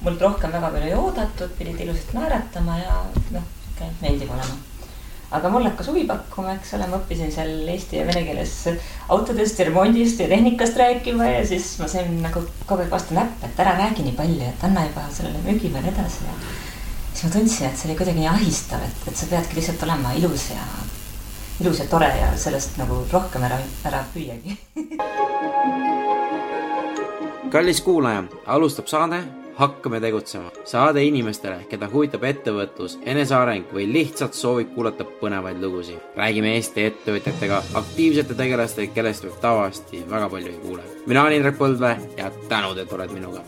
mult rohkem väga palju ei oodatud, pidid ilusasti naeratama ja meeldiv olema. Aga mul hakkas huvi pakkuma, eks ole, ma õppisin seal eesti ja vene keeles autodest ja remondist ja tehnikast rääkima ja siis ma sain nagu kogu aeg vastu näppe, et ära räägi nii palju, et anna juba sellele müügile edasi ja siis ma tundsin, et see oli kuidagi nii ahistav, et sa peadki lihtsalt olema ilus ja tore ja sellest nagu rohkem ära püüagi. Kallis kuulaja, alustab saade Hakkame tegutsema. Saade inimestele, keda huvitab ettevõtlus, eneseareng või lihtsalt soovib kuulata põnevaid lugusid. Räägime Eesti ettevõtjatega, aktiivsete tegelastega, kellest võib tavaliselt väga palju ei kuule. Mina olen Indrek Põldvee ja tänud, et oled minuga.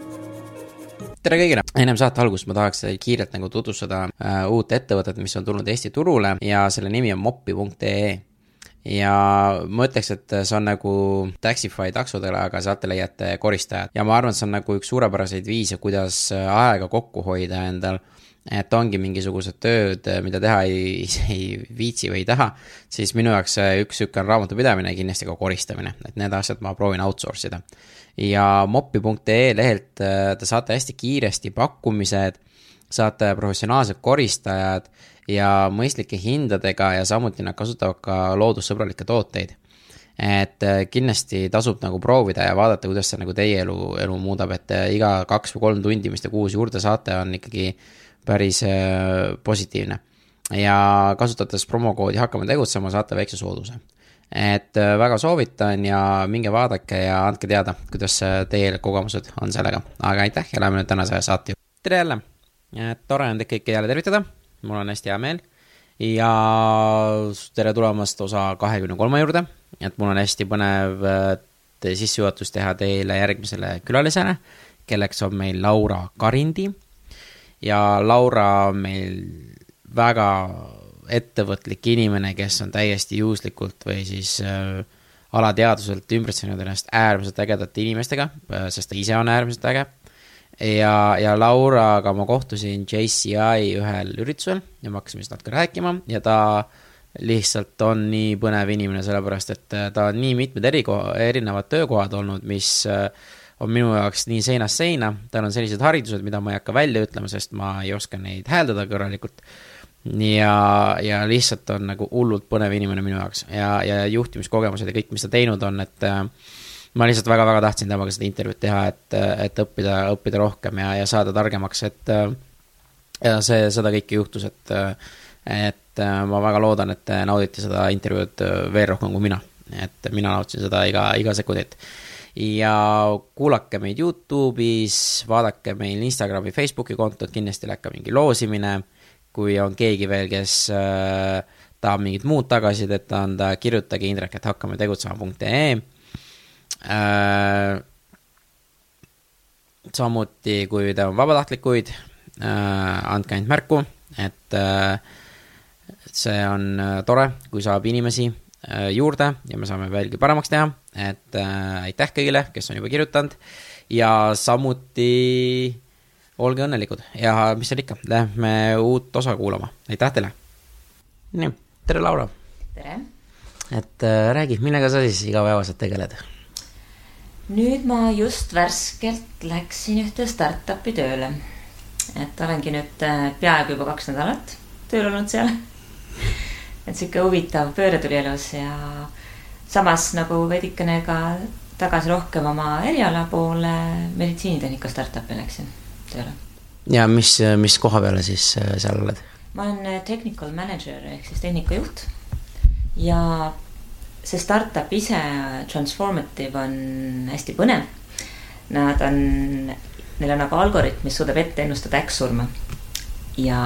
Tere kõigile! Ennem saate algust ma tahaks kiirelt tutvustada uut ettevõtet, mis on tulnud Eesti turule ja selle nimi on mopi.ee. Ja ma ütleks, et see on nagu Taxify taksodele, aga sealt leiate koristajad. Ja ma arvan, et see on nagu üks suurepäraseid viise, kuidas aega kokku hoida endal, et ongi mingisugused tööd, mida teha ei viitsi või ei taha, siis minu jaoks üks on raamatupidamine ja kindlasti ka koristamine. Et need asjad ma proovin outsource'ida. Ja mopi.ee lehelt te saate hästi kiiresti pakkumised, saate professionaalsed koristajad ja mõistlike hindadega ja samuti nad kasutavad ka loodussõbralikke tooteid. Et kindlasti tasub nagu proovida ja vaadata, kuidas see nagu teie elu muudab, et iga 2 või 3 tundi, mis te kuus juurde saate, on ikkagi päris positiivne. Ja kasutades promokoodi Hakkame tegutsema, saate väikse sooduse. Et väga soovitan ja minge vaadake ja andke teada, kuidas teie kogemused on sellega. Aga aitäh ja läheme nüüd tänase saate. Tere jälle! Tore on teid kõike jälle tervitada. Mul on hästi hea meel ja tere tulemast osa 23 juurde, et mul on hästi põnev sissejuhatus teha teile järgmisele külalisele, kelleks on meil Laura Karindi ja Laura on meil väga ettevõtlik inimene, kes on täiesti juhuslikult või siis alateaduselt ümbritsenud ennast äärmiselt ägedate inimestega, sest ta ise on äärmiselt äge. Ja Lauraga ma kohtusin JCI ühel üritusel ja ma hakkasime natuke rääkima ja ta lihtsalt on nii põnev inimene, sellepärast, et ta on nii mitmed erinevad töökohad olnud, mis on minu jaoks nii seinast seina. Tal on sellised haridused, mida ma ei hakka välja ütlema, sest ma ei oska neid hääldada kõrralikult. Ja lihtsalt on nagu hullult põnev inimene minu jaoks ja juhtimiskogemused ja kõik, mis ta teinud on, et ma lihtsalt väga tahtsin temaga seda intervjuud teha, et õppida rohkem ja saada targemaks, et ja seda kõike juhtus, et ma väga loodan, et nauditi seda intervjuud veel rohkem kui mina, et mina nautisin seda iga sekundit. Ja kuulake meid YouTube'is, vaadake meil Instagrami, Facebooki kontot, kindlasti läheb ka mingi loosimine, kui on keegi veel, kes tahab mingit muud tagasisidet anda, kirjutage Indrek, et hakkame tegutsema.ee. Samuti kui te on vabatahtlikuid, andke ainult märku, et see on tore, kui saab inimesi juurde ja me saame veelgi paremaks teha, et aitäh kõigile, kes on juba kirjutanud ja samuti olge õnnelikud ja mis seal ikka, lähme uut osa kuulama. Aitäh teile! Nii, tere Laura! Tere! Et räägi, millega sa siis igapäevaselt tegeled? Nüüd ma just värskelt läksin ühte startupi tööle. Et olengi nüüd peaaegu juba 2 nädalat tööl olnud seal. Et siuke huvitav pööre tuli elus ja samas nagu veidikene ka tagasi rohkem oma eriala poole meditsiinitehnika startupi läksin tööle. Ja mis koha peale siis seal oled? Ma olen technical manager ehk siis tehnikajuht ja see startup ise Transformative on hästi põnev. Neil on nagu algoritm, mis suudab ette ennustada äkksurma ja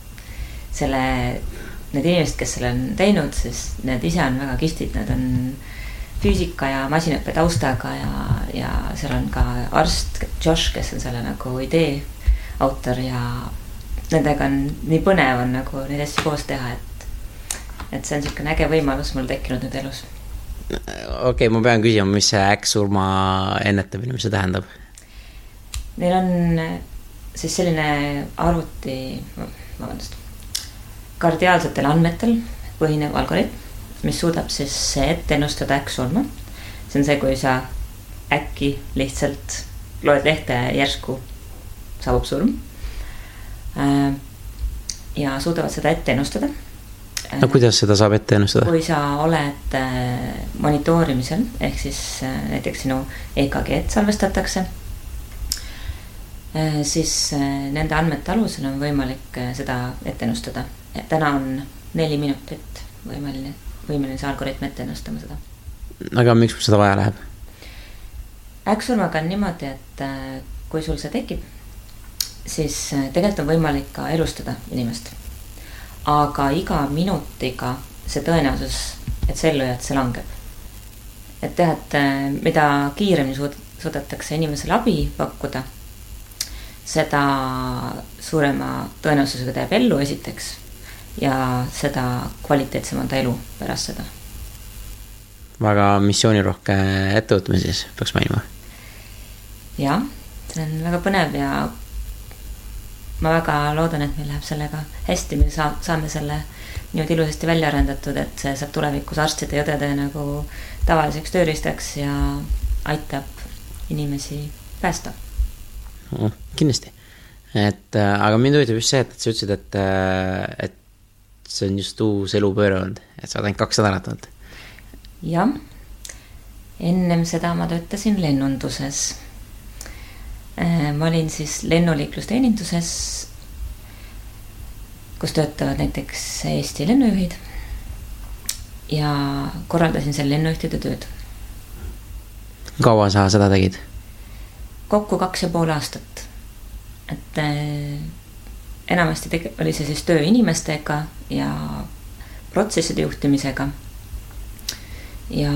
need inimesed, kes selle on teinud, siis need ise on väga kihvtid, need on füüsika ja masinaõppe taustaga ja seal on ka arst Josh, kes on selle nagu idee autor ja nendega on nii põnev on nagu neid asju koos teha, et see on selline äge võimalus mul tekkinud nüüd elus. Okei, ma pean küsima, mis see äkksurma ennetamine, mis see tähendab? Neil on siis selline kardiaalsetel andmetel põhinev algoritm, mis suudab siis ette ennustada äkksurma. See on see, kui sa äkki lihtsalt loed lehte järsku saabub surm. Ja suudavad seda ette ennustada. No kuidas seda saab ette ennustada? Kui sa oled monitoorimisel, ehk siis näiteks sinu EKG-d salvestatakse, siis nende andmete alusel on võimalik seda ette ennustada. Täna on 4 minutit võimeline see algoritm ette ennustama seda. Aga miks seda vaja läheb? Äkksurmaga on niimoodi, et kui sul see tekib, siis tegelikult on võimalik ka elustada inimest. Aga iga minutiga see tõenäosus, et see ellujääd, see langeb. Et teha, et mida kiiremini suudetakse inimesele abi pakkuda, seda suurema tõenäosusega teeb ellu esiteks ja seda kvaliteetsem on ta elu pärast seda. Väga missioonirohke ettevõtme siis peaks mainima. Ja, see on väga põnev ja ma väga loodan, et meil läheb sellega hästi. Me saame selle niimoodi ilusasti välja arendatud, et see saab tulevikus arstide ja õdede nagu tavaliseks tööriistaks ja aitab inimesi päästa. Kindlasti. Aga mind huvitab just see, et sa ütlesid, et see on just uus elupööre olnud, et sa oled ainult 2 nädalat olnud. Ja, ennem seda ma töötasin lennunduses. Ma olin siis lennuliiklusteeninduses, kus töötavad näiteks Eesti lennujuhid ja korraldasin seal lennujuhtide tööd. Kaua sa seda tegid? Kokku 2,5 aastat. Et enamasti oli see siis töö inimestega ja protsesside juhtimisega ja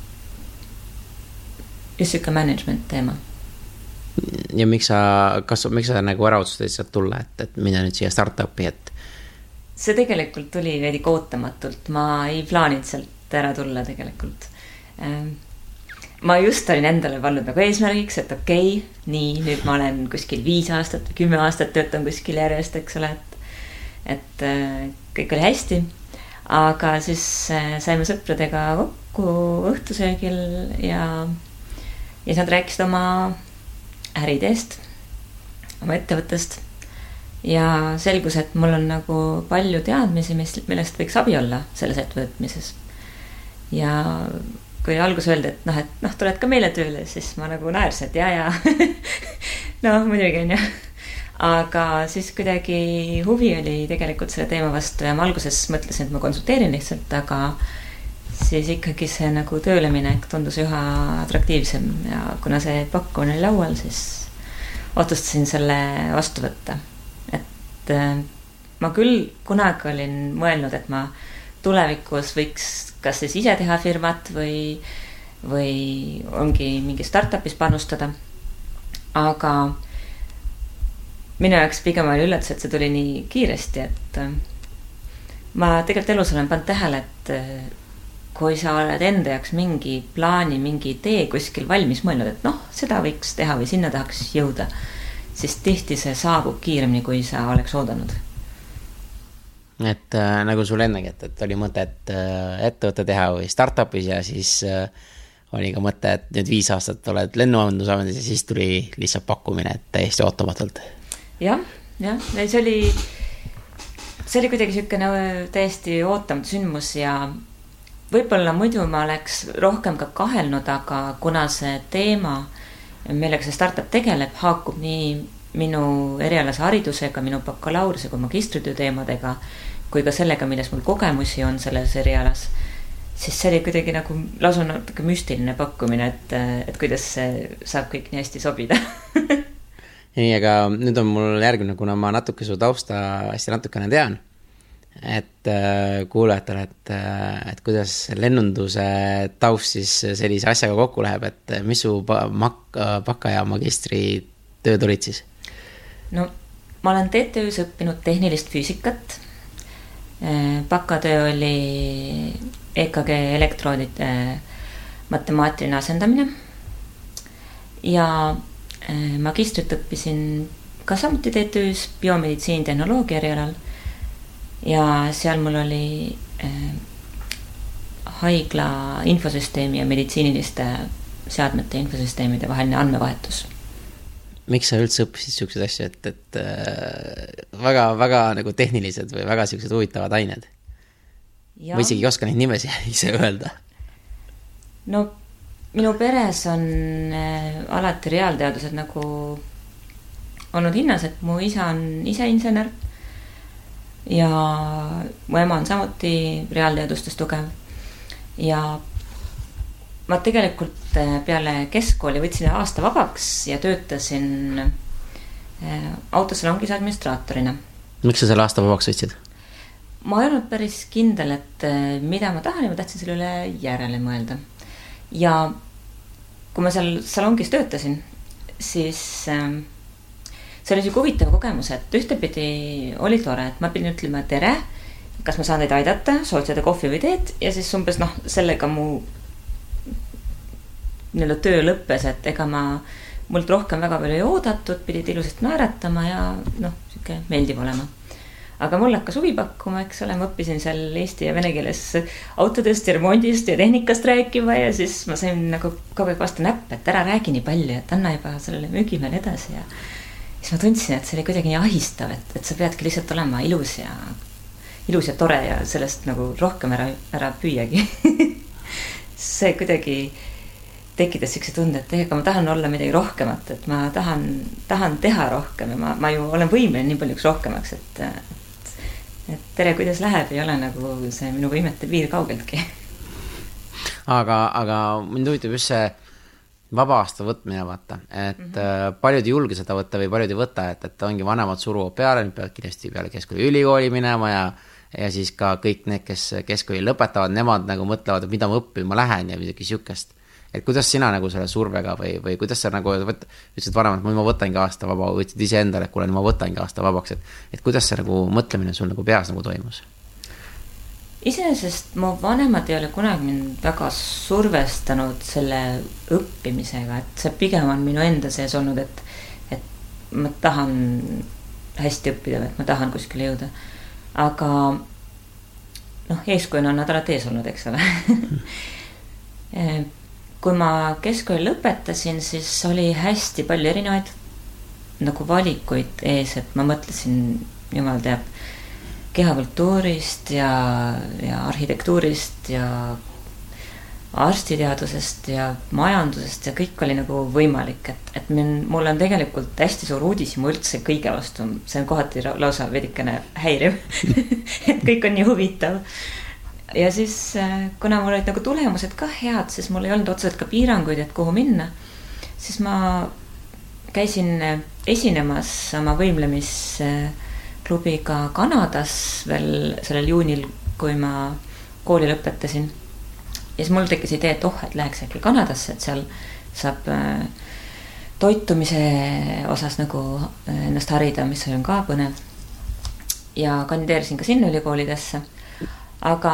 just siuke management teema. Ja miks sa nagu ära otsustasid sealt tulla, et minna nüüd siia startupi, et see tegelikult tuli veidi ootamatult. Ma ei plaaninud sealt ära tulla tegelikult. Ma just olin endale pannud nagu eesmärgiks, et okei, nii, nüüd ma olen kuskil 5 aastat või 10 aastat töötan kuskil järjest, eks ole, et kõik oli hästi. Aga siis saime sõpradega kokku õhtusöögil ja nad rääkisid oma ärideest, oma ettevõttest ja selgus, et mul on nagu palju teadmisi, millest võiks abi olla selles ettevõtmises. Ja kui algus öeldi, et tuled ka meile tööle, siis ma nagu naersin, et ja. No muidugi on jah. Aga siis kuidagi huvi oli tegelikult selle teema vastu ja ma alguses mõtlesin, et ma konsulteerin lihtsalt, aga siis ikkagi see nagu tööleminek tundus üha atraktiivsem ja kuna see pakkumine oli laual, siis otsustasin selle vastu võtta. Et ma küll kunagi olin mõelnud, et ma tulevikus võiks kas siis ise teha firmat või ongi mingi startupis panustada. Aga minu jaoks pigem oli üllatus, et see tuli nii kiiresti, et ma tegelikult elus olen pannud tähele, et kui sa oled enda jaoks mingi plaani, mingi idee kuskil valmis mõelnud, et seda võiks teha või sinna tahaks jõuda, siis tihti see saabub kiiremini, kui sa oleks oodanud. Et nagu sul ennegi, et oli mõte, et ettevõtte teha või startupis ja siis oli ka mõte, et nüüd 5 aastat oled lennuamendusametis ja siis tuli lihtsalt pakkumine, et täiesti ootamatult. Ja, see oli kuidagi siukene täiesti ootamatu sündmus ja võib-olla muidu ma oleks rohkem ka kahelnud, aga kuna see teema, millega see startup tegeleb, haakub nii minu erialase haridusega, minu bakalaureuse kui magistritöö teemadega, kui ka sellega, milles mul kogemusi on selles erialas, siis see oli kuidagi nagu lausa natuke müstiline pakkumine, et kuidas see saab kõik nii hästi sobida. Nii, aga nüüd on mul järgmine, kuna ma natuke su tausta hästi natukene tean, et kuulajatele, et kuidas lennunduse taust siis sellise asjaga kokku läheb, et mis su baka ja magistri tööd olid siis? No, ma olen TTÜs õppinud tehnilist füüsikat. Bakatöö oli EKG elektroodide matemaatiline asendamine ja magistrit õppisin ka samuti TTÜs biomeditsiini tehnoloogia erialal ja seal mul oli haigla infosüsteemi ja meditsiiniliste seadmete infosüsteemide vaheline andmevahetus. miks sa üldse õppisid siukseid asju, et väga, väga nagu tehnilised või väga siuksed huvitavad ained? Ma isegi ei oska neid nimesi ise öelda. No minu peres on alati reaalteadused nagu olnud hinnas, et mu isa on ise insener ja mu ema on samuti reaalteadustes tugev. Ja ma tegelikult peale keskkooli võtsin aasta vabaks ja töötasin autosalongis administraatorina. Miks sa selle aasta vabaks võtsid? Ma ei olnud päris kindel, et mida ma tahan ja ma tahtsin selle üle järele mõelda. Ja kui ma seal salongis töötasin, siis see oli huvitav kogemus, et ühtepidi oli tore, et ma pidin ütlema tere, kas ma saan teid aidata, sootseda kohvi või teed ja siis umbes sellega mu töö lõppes, et ega mult rohkem väga palju ei oodatud, pidid ilusasti naeratama ja siuke meeldiv olema. Aga mul hakkas huvi pakkuma, eks ole, ma õppisin seal eesti ja vene keeles autodest ja remondist ja tehnikast rääkima ja siis ma sain nagu kogu aeg vastu näppe, et ära räägi nii palju, et anna juba sellele müügimehele edasi ja siis ma tundsin, et see oli kuidagi nii ahistav, et sa peadki lihtsalt olema ilus ja tore ja sellest nagu rohkem ära püüagi. See kuidagi tekitas siukse tunde, et ega ma tahan olla midagi rohkemat, et ma tahan teha rohkem ja ma ju olen võimeline nii paljuks rohkemaks, et tere, kuidas läheb, ei ole nagu see minu võimete piir kaugeltki. Aga mind huvitab just see vaba aasta võtmine, vaata, et paljud ei julge seda võtta või paljud ei võta, et ongi vanemad suruvad peale, nüüd peavad kindlasti peale keskkooli ülikooli minema ja siis ka kõik need, kes keskkooli lõpetavad, nemad nagu mõtlevad, et mida ma õppima lähen ja midagi siukest. Et kuidas sina nagu selle survega või kuidas sa nagu ütlesid vanemad, ma võtangi aasta vaba, võtsid ise endale, et kuule, ma võtangi aasta vabaks, et kuidas see nagu mõtlemine sul nagu peas nagu toimus? Iseenesest mu vanemad ei ole kunagi mind väga survestanud selle õppimisega, et see pigem on minu enda sees olnud, et ma tahan hästi õppida, et ma tahan kuskile jõuda. Aga eeskujuna on nad alati ees olnud, eks ole. Kui ma keskkooli lõpetasin, siis oli hästi palju erinevaid nagu valikuid ees, et ma mõtlesin, jumal teab, kehakultuurist ja arhitektuurist ja arstiteadusest ja majandusest ja kõik oli nagu võimalik, et mul on tegelikult hästi suur uudishimu üldse kõige vastu, see on kohati lausa veidikene häiriv, et kõik on nii huvitav. Ja siis, kuna mul olid nagu tulemused ka head, siis mul ei olnud otseselt ka piiranguid, et kuhu minna, siis ma käisin esinemas oma võimlemisklubiga Kanadas veel sellel juunil, kui ma kooli lõpetasin. Ja siis mul tekkis idee, et läheks äkki Kanadasse, et seal saab toitumise osas nagu ennast harida, mis on ka põnev. Ja kandideerisin ka sinna ülikoolidesse. Aga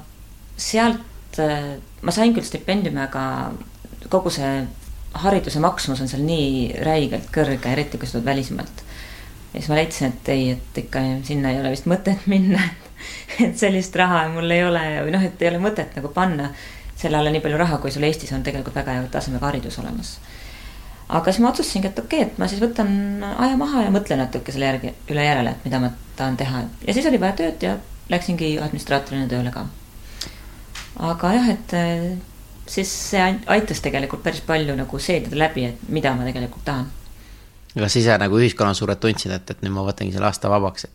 sealt ma sain küll stipendiumi, aga kogu see hariduse maksumus on seal nii räigelt kõrge, eriti kui seda välismaalt. Ja siis ma leidsin, et et ikka sinna ei ole vist mõtet minna, et sellist raha mul ei ole, või et ei ole mõtet nagu panna selle alla nii palju raha, kui sul Eestis on tegelikult väga hea tasemega haridus olemas. Aga siis ma otsustasingi, et et ma siis võtan aja maha ja mõtlen natuke selle üle järele, et mida ma tahan teha. Ja siis oli vaja tööd ja läksingi administraatorina tööle ka. Aga jah, et siis see aitas tegelikult päris palju nagu seedida läbi, et mida ma tegelikult tahan. Aga siis nagu ühiskonna suured tundsid, et nüüd ma võtangi selle aasta vabaks,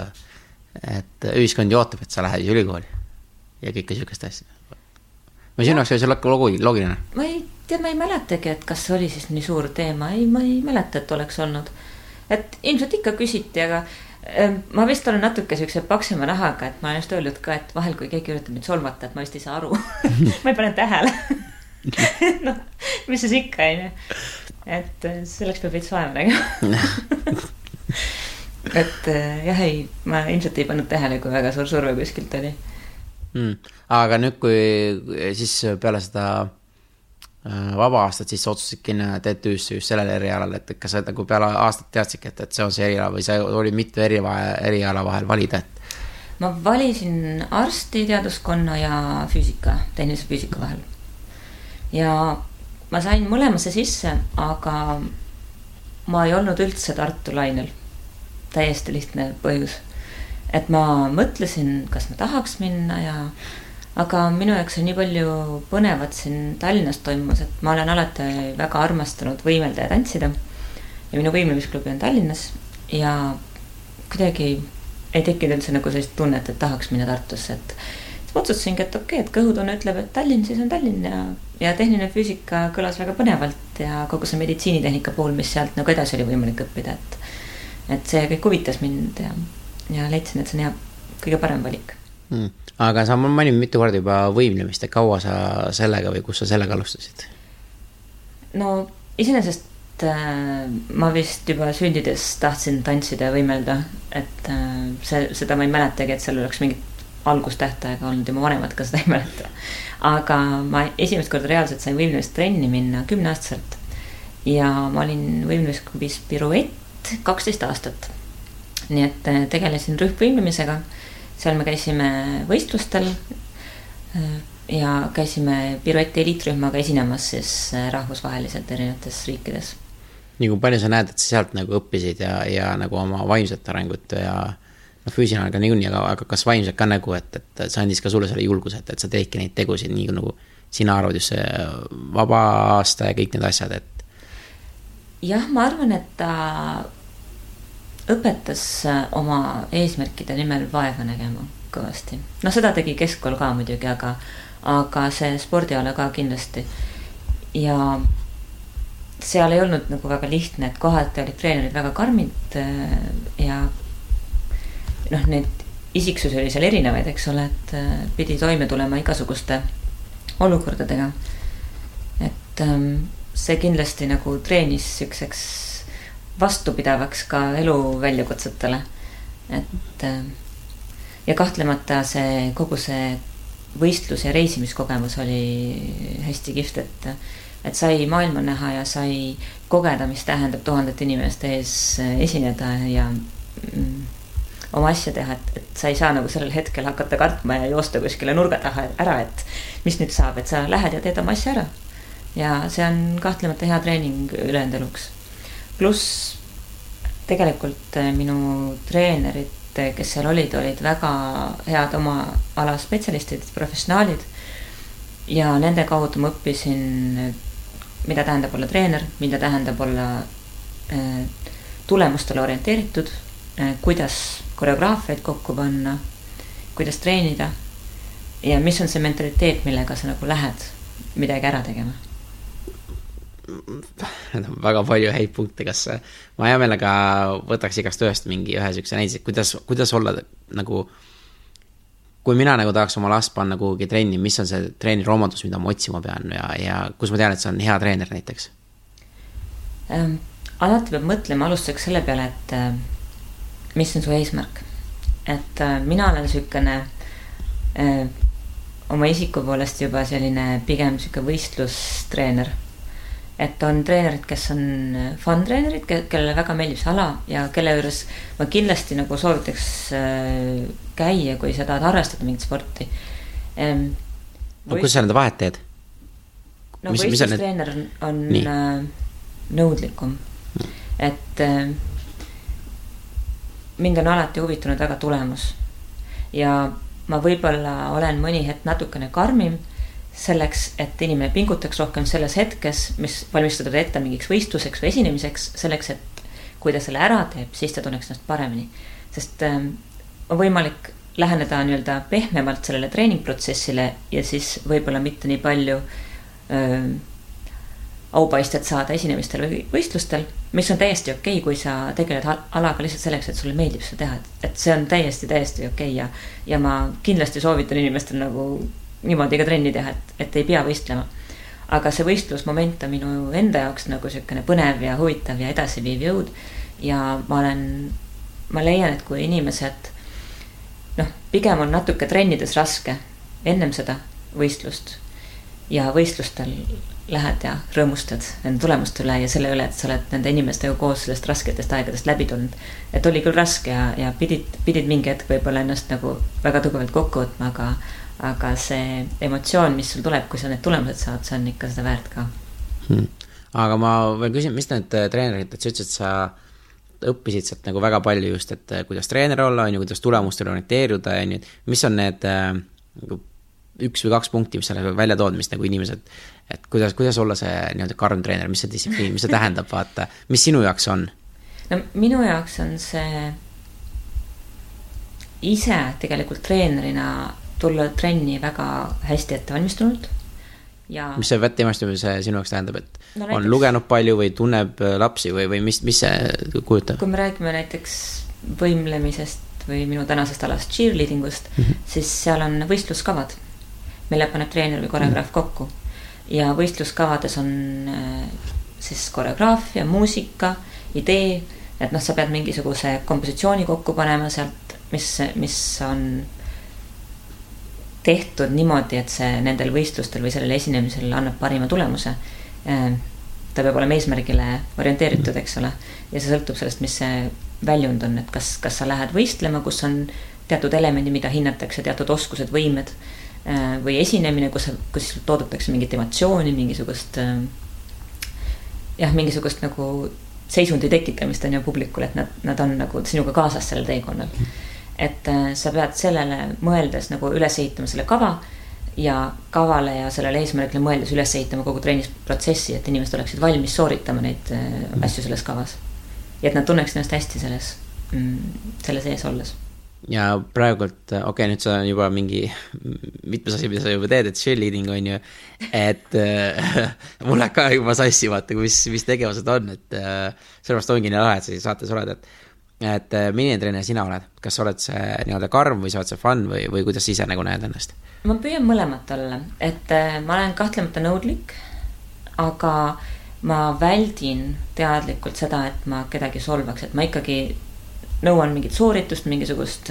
et ühiskond ju ootab, et sa lähed ülikooli ja kõike siukest asja. Ma sinu jaoks oli see loogiline? Ma ei mäletagi, et kas see oli siis nii suur teema. Ma ei mäleta, et oleks olnud. Et ilmselt ikka küsiti, aga ma vist olen natuke siukse paksema nahaga, et ma olen just öelnud ka, et vahel kui keegi üritab mind solvata, et ma vist ei saa aru. Ma ei pane tähele. Mis siis ikka ei. Et selleks peab veits vaeva nägema. Et jah, ma ilmselt ei pannud tähele, kui väga suur surve kuskilt oli. Aga nüüd, kui siis peale seda vaba aastat, siis otsusidki TTÜ-sse just sellele erialale, et kas sa nagu peale aastat teadsid, et see on see eriala või see oli mitu eriala vahel valida? Ma valisin arstiteaduskonna ja füüsika, tehnilise füüsika vahel. Ja ma sain mõlemasse sisse, aga ma ei olnud üldse Tartu lainel. Täiesti lihtne põhjus. Et ma mõtlesin, kas ma tahaks minna aga minu jaoks on nii palju põnevat siin Tallinnas toimus, et ma olen alati väga armastanud võimelda ja tantsida. Ja minu võimlemisklubi on Tallinnas ja kuidagi ei tekkinud üldse nagu sellist tunnet, et tahaks minna Tartusse. Et ma otsustasingi, et okei, et kõhutunne ütleb, et Tallinn siis on Tallinn ja tehniline füüsika kõlas väga põnevalt ja kogu see meditsiinitehnika pool, mis sealt nagu edasi oli võimalik õppida. Et see kõik huvitas mind ja leidsin, et see on kõige parem valik. Aga sa mainin mitu korda juba võimlemist, et kaua sa sellega või kus sa sellega alustasid? No iseenesest ma vist juba sündides tahtsin tantsida ja võimelda, et seda ma ei mäletagi, et seal oleks mingit algustähtaega olnud ja mu vanemad ka seda ei mäleta. Aga ma esimest korda reaalselt sain võimlemist trenni minna 10-aastaselt ja ma olin võimlemisklubis Piruett 12 aastat. Nii et tegelesin rühmvõimlemisega. Seal me käisime võistlustel ja käisime Pirueti eliitrühmaga esinemas siis rahvusvaheliselt erinevates riikides. Nii kui palju sa näed, et sa sealt nagu õppisid ja nagu oma vaimset arengut ja füüsiline ka niikuinii, aga kas vaimselt ka nagu, et sa andis ka sulle selle julguse, et sa teedki neid tegusid nii nagu sina arvad just see vaba aasta ja kõik need asjad, et jah, ma arvan, et ta õpetas oma eesmärkide nimel vaeva nägema kõvasti. No seda tegi keskkool ka muidugi, aga see spordiala ka kindlasti. Ja seal ei olnud nagu väga lihtne, et kohati olid treenerid väga karmid ja need isiksusi oli seal erinevaid, eks ole, et pidi toime tulema igasuguste olukordadega. Et see kindlasti nagu treenis ükseks vastupidavaks ka elu väljakutsetele. Et ja kahtlemata see kogu see võistlus ja reisimiskogemus oli hästi kihvt, et sai maailma näha ja sai kogeda, mis tähendab 1000 inimeste ees esineda ja oma asja teha, et sa ei saa nagu sellel hetkel hakata kartma ja joosta kuskile nurga taha ära, et mis nüüd saab, et sa lähed ja teed oma asja ära. Ja see on kahtlemata hea treening ülejäänud eluks. Pluss tegelikult minu treenerid, kes seal olid väga head oma ala spetsialistid, professionaalid ja nende kaudu ma õppisin, mida tähendab olla treener, mida tähendab olla tulemustele orienteeritud, kuidas koreograafiaid kokku panna, kuidas treenida ja mis on see mentaliteet, millega sa nagu lähed midagi ära tegema. Need on väga palju häid punkte, kas ma hea meelega võtaks igast ühest mingi ühe sükse näides, kuidas olla nagu, kui mina nagu tahaks oma last panna kuhugi trenni, mis on see treeneri omadus, mida ma otsima pean ja kus ma tean, et see on hea treener näiteks? Alati peab mõtlema alustuseks selle peale, et mis on su eesmärk. Et mina olen sükene oma isiku poolest juba selline pigem süke võistlustreener. Et on treenerid, kes on fun-treenerid, kellele väga meeldib see ala ja kelle juures ma kindlasti nagu soovitaks käia, kui sa tahad harrastada mingit sporti. Kus sa nende vahet teed? No võistlustreener on nõudlikum. Et mind on alati huvitanud väga tulemus. Ja ma võib-olla olen mõni hetk natukene karmim selleks, et inimene pingutaks rohkem selles hetkes, mis valmistada ette mingiks võistluseks või esinemiseks, selleks, et kui ta selle ära teeb, siis ta tunneks ennast paremini. Sest on võimalik läheneda nii-öelda pehmemalt sellele treeningprotsessile ja siis võib-olla mitte nii palju aupaistet saada esinemistel või võistlustel, mis on täiesti okei, kui sa tegeled alaga lihtsalt selleks, et sulle meeldib seda teha. Et see on täiesti okei ja ma kindlasti soovitan inimestel nagu niimoodi ka trenni teha, et ei pea võistlema. Aga see võistlusmoment on minu enda jaoks nagu selline põnev ja huvitav ja edasiviiv jõud. Ja ma leian, et kui inimesed, pigem on natuke trennides raske ennem seda võistlust ja võistlustel lähed ja rõõmustad nende tulemuste üle ja selle üle, et sa oled nende inimestega koos sellest rasketest aegadest läbi tulnud. Et oli küll raske ja pidid mingi hetk võib-olla ennast nagu väga tugevalt kokku võtma, aga see emotsioon, mis sul tuleb, kui sa need tulemused saad, see on ikka seda väärt ka. aga ma veel küsin, mis need treenerid, et sa ütlesid, et sa õppisid sealt nagu väga palju just, et kuidas treener olla, on ju, kuidas tulemustele orienteeruda, on ju, mis on need nagu 1 või 2 punkti, mis sa välja tood, mis nagu inimesed, et kuidas olla see nii-öelda karm treener, mis see distsipliin, mis see tähendab, vaata, mis sinu jaoks on? No minu jaoks on see ise tegelikult treenerina tulla trenni väga hästi ettevalmistunult. Ja mis see ettevalmistumise sinu jaoks tähendab, et no, näiteks, on lugenud palju või tunneb lapsi või mis see kujutab? Kui me räägime näiteks võimlemisest või minu tänasest alast cheerleadingust, siis seal on võistluskavad, mille paneb treener või koreograaf kokku. Ja võistluskavades on siis koreograafia, muusika, idee, et sa pead mingisuguse kompositsiooni kokku panema sealt, mis on tehtud niimoodi, et see nendel võistlustel või sellel esinemisel annab parima tulemuse. Ta peab olema eesmärgile orienteeritud, eks ole. Ja see sõltub sellest, mis see väljund on, et kas sa lähed võistlema, kus on teatud elemendi, mida hinnatakse, teatud oskused, võimed, või esinemine, kus toodetakse mingit emotsiooni, mingisugust nagu seisundi tekitamist on ju publikul, et nad on nagu sinuga kaasas sellel teekonnal. Et sa pead sellele mõeldes nagu üles ehitama selle kava ja kavale ja sellele eesmärgile mõeldes üles ehitama kogu treenisprotsessi, et inimesed oleksid valmis sooritama neid asju selles kavas. Ja et nad tunneksid ennast hästi selles ees olles. Ja praegult, nüüd sa on juba mingi mitmes asi, mida sa juba teed, et cheerleading on ju, et mul läheb ka juba sassi vaata, mis tegevused on, et sellepärast ongi nii lahe, et sa saates oled, et milline treener sina oled, kas sa oled see nii-öelda karm või sa oled see fun või kuidas ise nagu näed ennast? Ma püüan mõlemat olla, et ma olen kahtlemata nõudlik, aga ma väldin teadlikult seda, et ma kedagi solvaks, et ma ikkagi nõuan mingit sooritust, mingisugust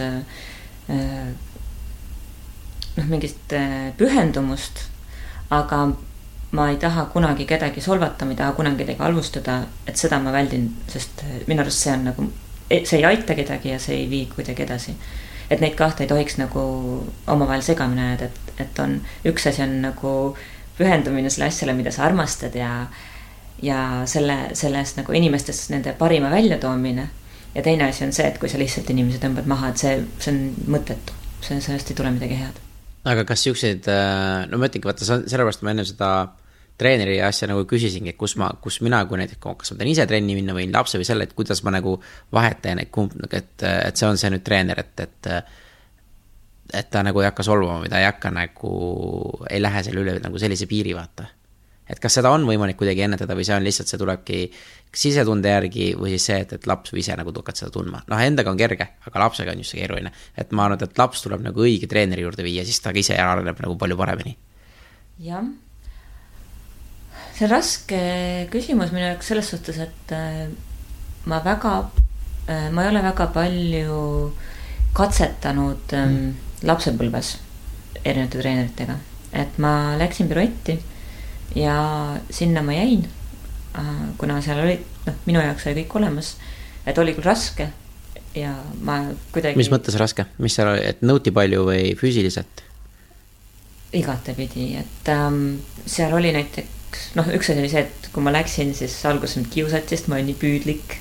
mingist pühendumust, aga ma ei taha kunagi kedagi solvata, ma ei taha kunagi kedagi halvustada, et seda ma väldin, sest minu arust see on nagu, see ei aita kedagi ja see ei vii kuidagi edasi. Et neid kahte ei tohiks nagu omavahel segamine ajada, et on üks asi on nagu pühendumine selle asjale, mida sa armastad ja sellest nagu inimestes nende parima väljatoomine. Ja teine asi on see, et kui sa lihtsalt inimesi tõmbad maha, et see on mõttetu. Sellest ei tule midagi head. Aga kas siukseid, no ma ütlengi, vaata, sellepärast ma enne seda treeneri asja nagu küsisingi, kus mina, kui näiteks, kas ma teen ise trenni minna või lapse või selle, et kuidas ma nagu vahetan neid kumb, et see on see nüüd treener, et ta nagu ei hakka solvama või ta ei hakka nagu, ei lähe selle üle nagu sellise piiri vaata. Et kas seda on võimalik kuidagi ennetada või see on lihtsalt, see tulebki sisetunde järgi või siis see, et laps või ise nagu hakkad seda tundma. Endaga on kerge, aga lapsega on just see keeruline. Et ma arvan, et laps tuleb nagu õige treeneri juurde viia, siis ta ise areneb nagu palju paremini. Jah. See on raske küsimus minu jaoks selles suhtes, et ma ei ole väga palju katsetanud lapsepõlves erinevate treeneritega. Et ma läksin piruetti ja sinna ma jäin, kuna seal oli, minu jaoks oli kõik olemas, et oli küll raske ja ma kuidagi... Mis mõttes raske? Mis seal oli, et nõuti palju või füüsiliselt? Igatepidi, et seal oli näiteks, üks asi oli see, et kui ma läksin, siis alguses mind kiusati, sest ma olin nii püüdlik,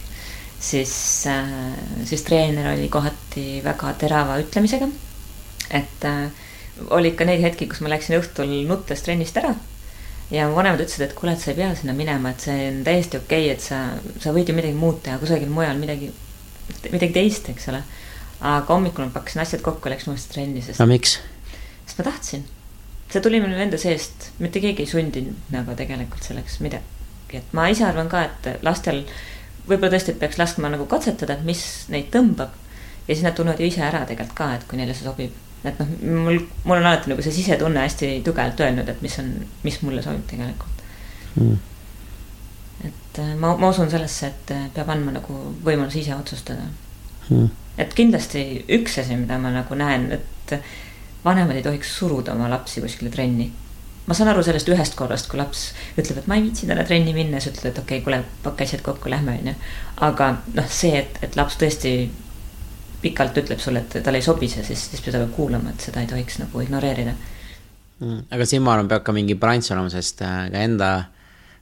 siis treener oli kohati väga terava ütlemisega, et oli ikka neid hetki, kus ma läksin õhtul nuttes trennist ära. Ja vanemad ütlesid, et kuule, et sa ei pea sinna minema, et see on täiesti okei, et sa võid ju midagi muud teha, kusagil mujal midagi teist, eks ole. Aga hommikul ma pakkasin asjad kokku ja läksin uuesti trenni. No miks? Sest ma tahtsin. See tuli minu enda seest, mitte keegi ei sundinud nagu tegelikult selleks midagi. Et ma ise arvan ka, et lastel võib-olla tõesti peaks laskma nagu katsetada, et mis neid tõmbab. Ja siis nad tunnevad ju ise ära tegelikult ka, et kui neile see sobib. Et mul on alati nagu see sisetunne hästi tugevalt öelnud, et mis mulle sobib tegelikult. Et ma usun sellesse, et peab andma nagu võimalus ise otsustada. Et kindlasti üks asi, mida ma nagu näen, et vanemad ei tohiks suruda oma lapsi kuskile trenni. Ma saan aru sellest ühest korrast, kui laps ütleb, et ma ei viitsi täna trenni minna, siis ütleb, et okei, kuule, pakka asjad kokku, lähme. Aga see, et laps tõesti pikalt ütleb sulle, et tal ei sobi see, siis peab kuulama, et seda ei tohiks nagu ignoreerida. Aga siin ma arvan, peab ka mingi balanss olema, sest ka enda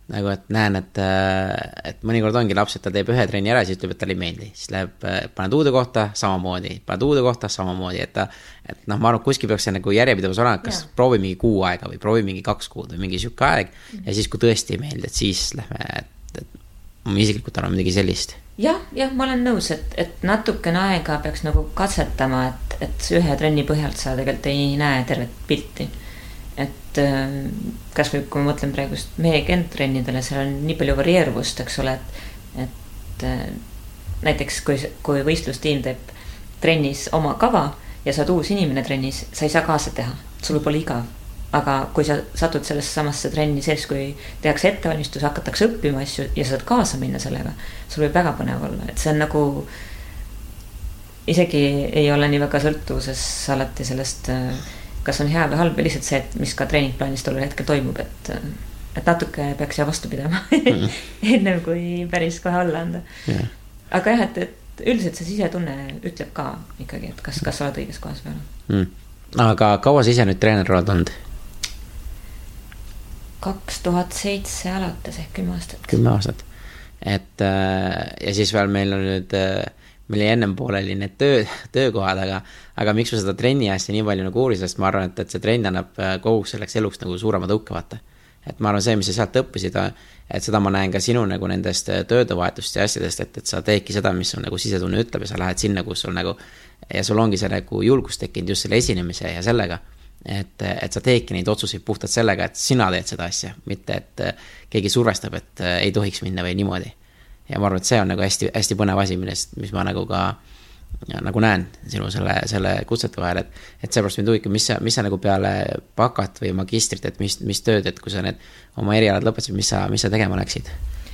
nagu, et näen, et mõnikord ongi laps, et ta teeb ühe trenni ära, siis ütleb, et talle ei meeldi. Siis läheb, paned uude kohta, samamoodi, et noh, ma arvan, kuskil peaks see nagu järjepidevus olema, kas proovi mingi 6 aega või proovi mingi 2 kuud või mingi siuke aeg ja siis, kui tõesti ei meeldi, et siis lähme, et ma isiklikult arvan midagi sellist. Jah, ma olen nõus, et natukene aega peaks nagu katsetama, et ühe trenni põhjalt sa tegelikult ei näe tervet pilti. Et kas või kui ma mõtlen praegust meie trennidele, seal on nii palju varieeruvust, eks ole, et näiteks kui võistlustiim teeb trennis oma kava ja sa oled uus inimene trennis, sa ei saa kaasa teha, sul pole igav. Aga kui sa satud sellesse samasse trenni sees, kui tehakse ettevalmistus, hakatakse õppima asju ja sa saad kaasa minna sellega, sul võib väga põnev olla, et see on nagu isegi ei ole nii väga sõltuvuses alati sellest, kas on hea või halb, või lihtsalt see, et mis ka treeningplaanis tollel hetkel toimub, et natuke peaks ja vastu pidama ennem kui päris kohe alla anda. Aga jah, et üldiselt see sisetunne ütleb ka ikkagi, et kas sa oled õiges kohas peale. Aga kaua sa ise nüüd treener oled olnud? 2007 alates ehk 10 aastat. 10 aastat. Et ja siis veel meil on nüüd meil ennem pooleli need töökohad, aga miks ma seda trenni asja nii palju nagu uurin, sest ma arvan, et see trenn annab kogu selleks eluks nagu suurema tõuke vaata. Et ma arvan see, mis sa sealt õppisid, et seda ma näen ka sinu nagu nendest töödevahetust ja asjadest, et sa teedki seda, mis on nagu sisetunne ütleb ja sa lähed sinna, kus sul nagu ja sul ongi see nagu julgus tekkinud just selle esinemise ja sellega, et sa teedki neid otsuseid puhtalt sellega, et sina teed seda asja, mitte et keegi survestab, et ei tohiks minna või niimoodi. Ja ma arvan, et see on nagu hästi, hästi põnev asi, mis ma nagu ka nagu näen sinu selle kutsete vahel, et seepärast mind huvitub, mis sa nagu peale bakat või magistrit, et mis tööd, et kui sa need oma erialad lõpetasid, mis sa tegema läksid?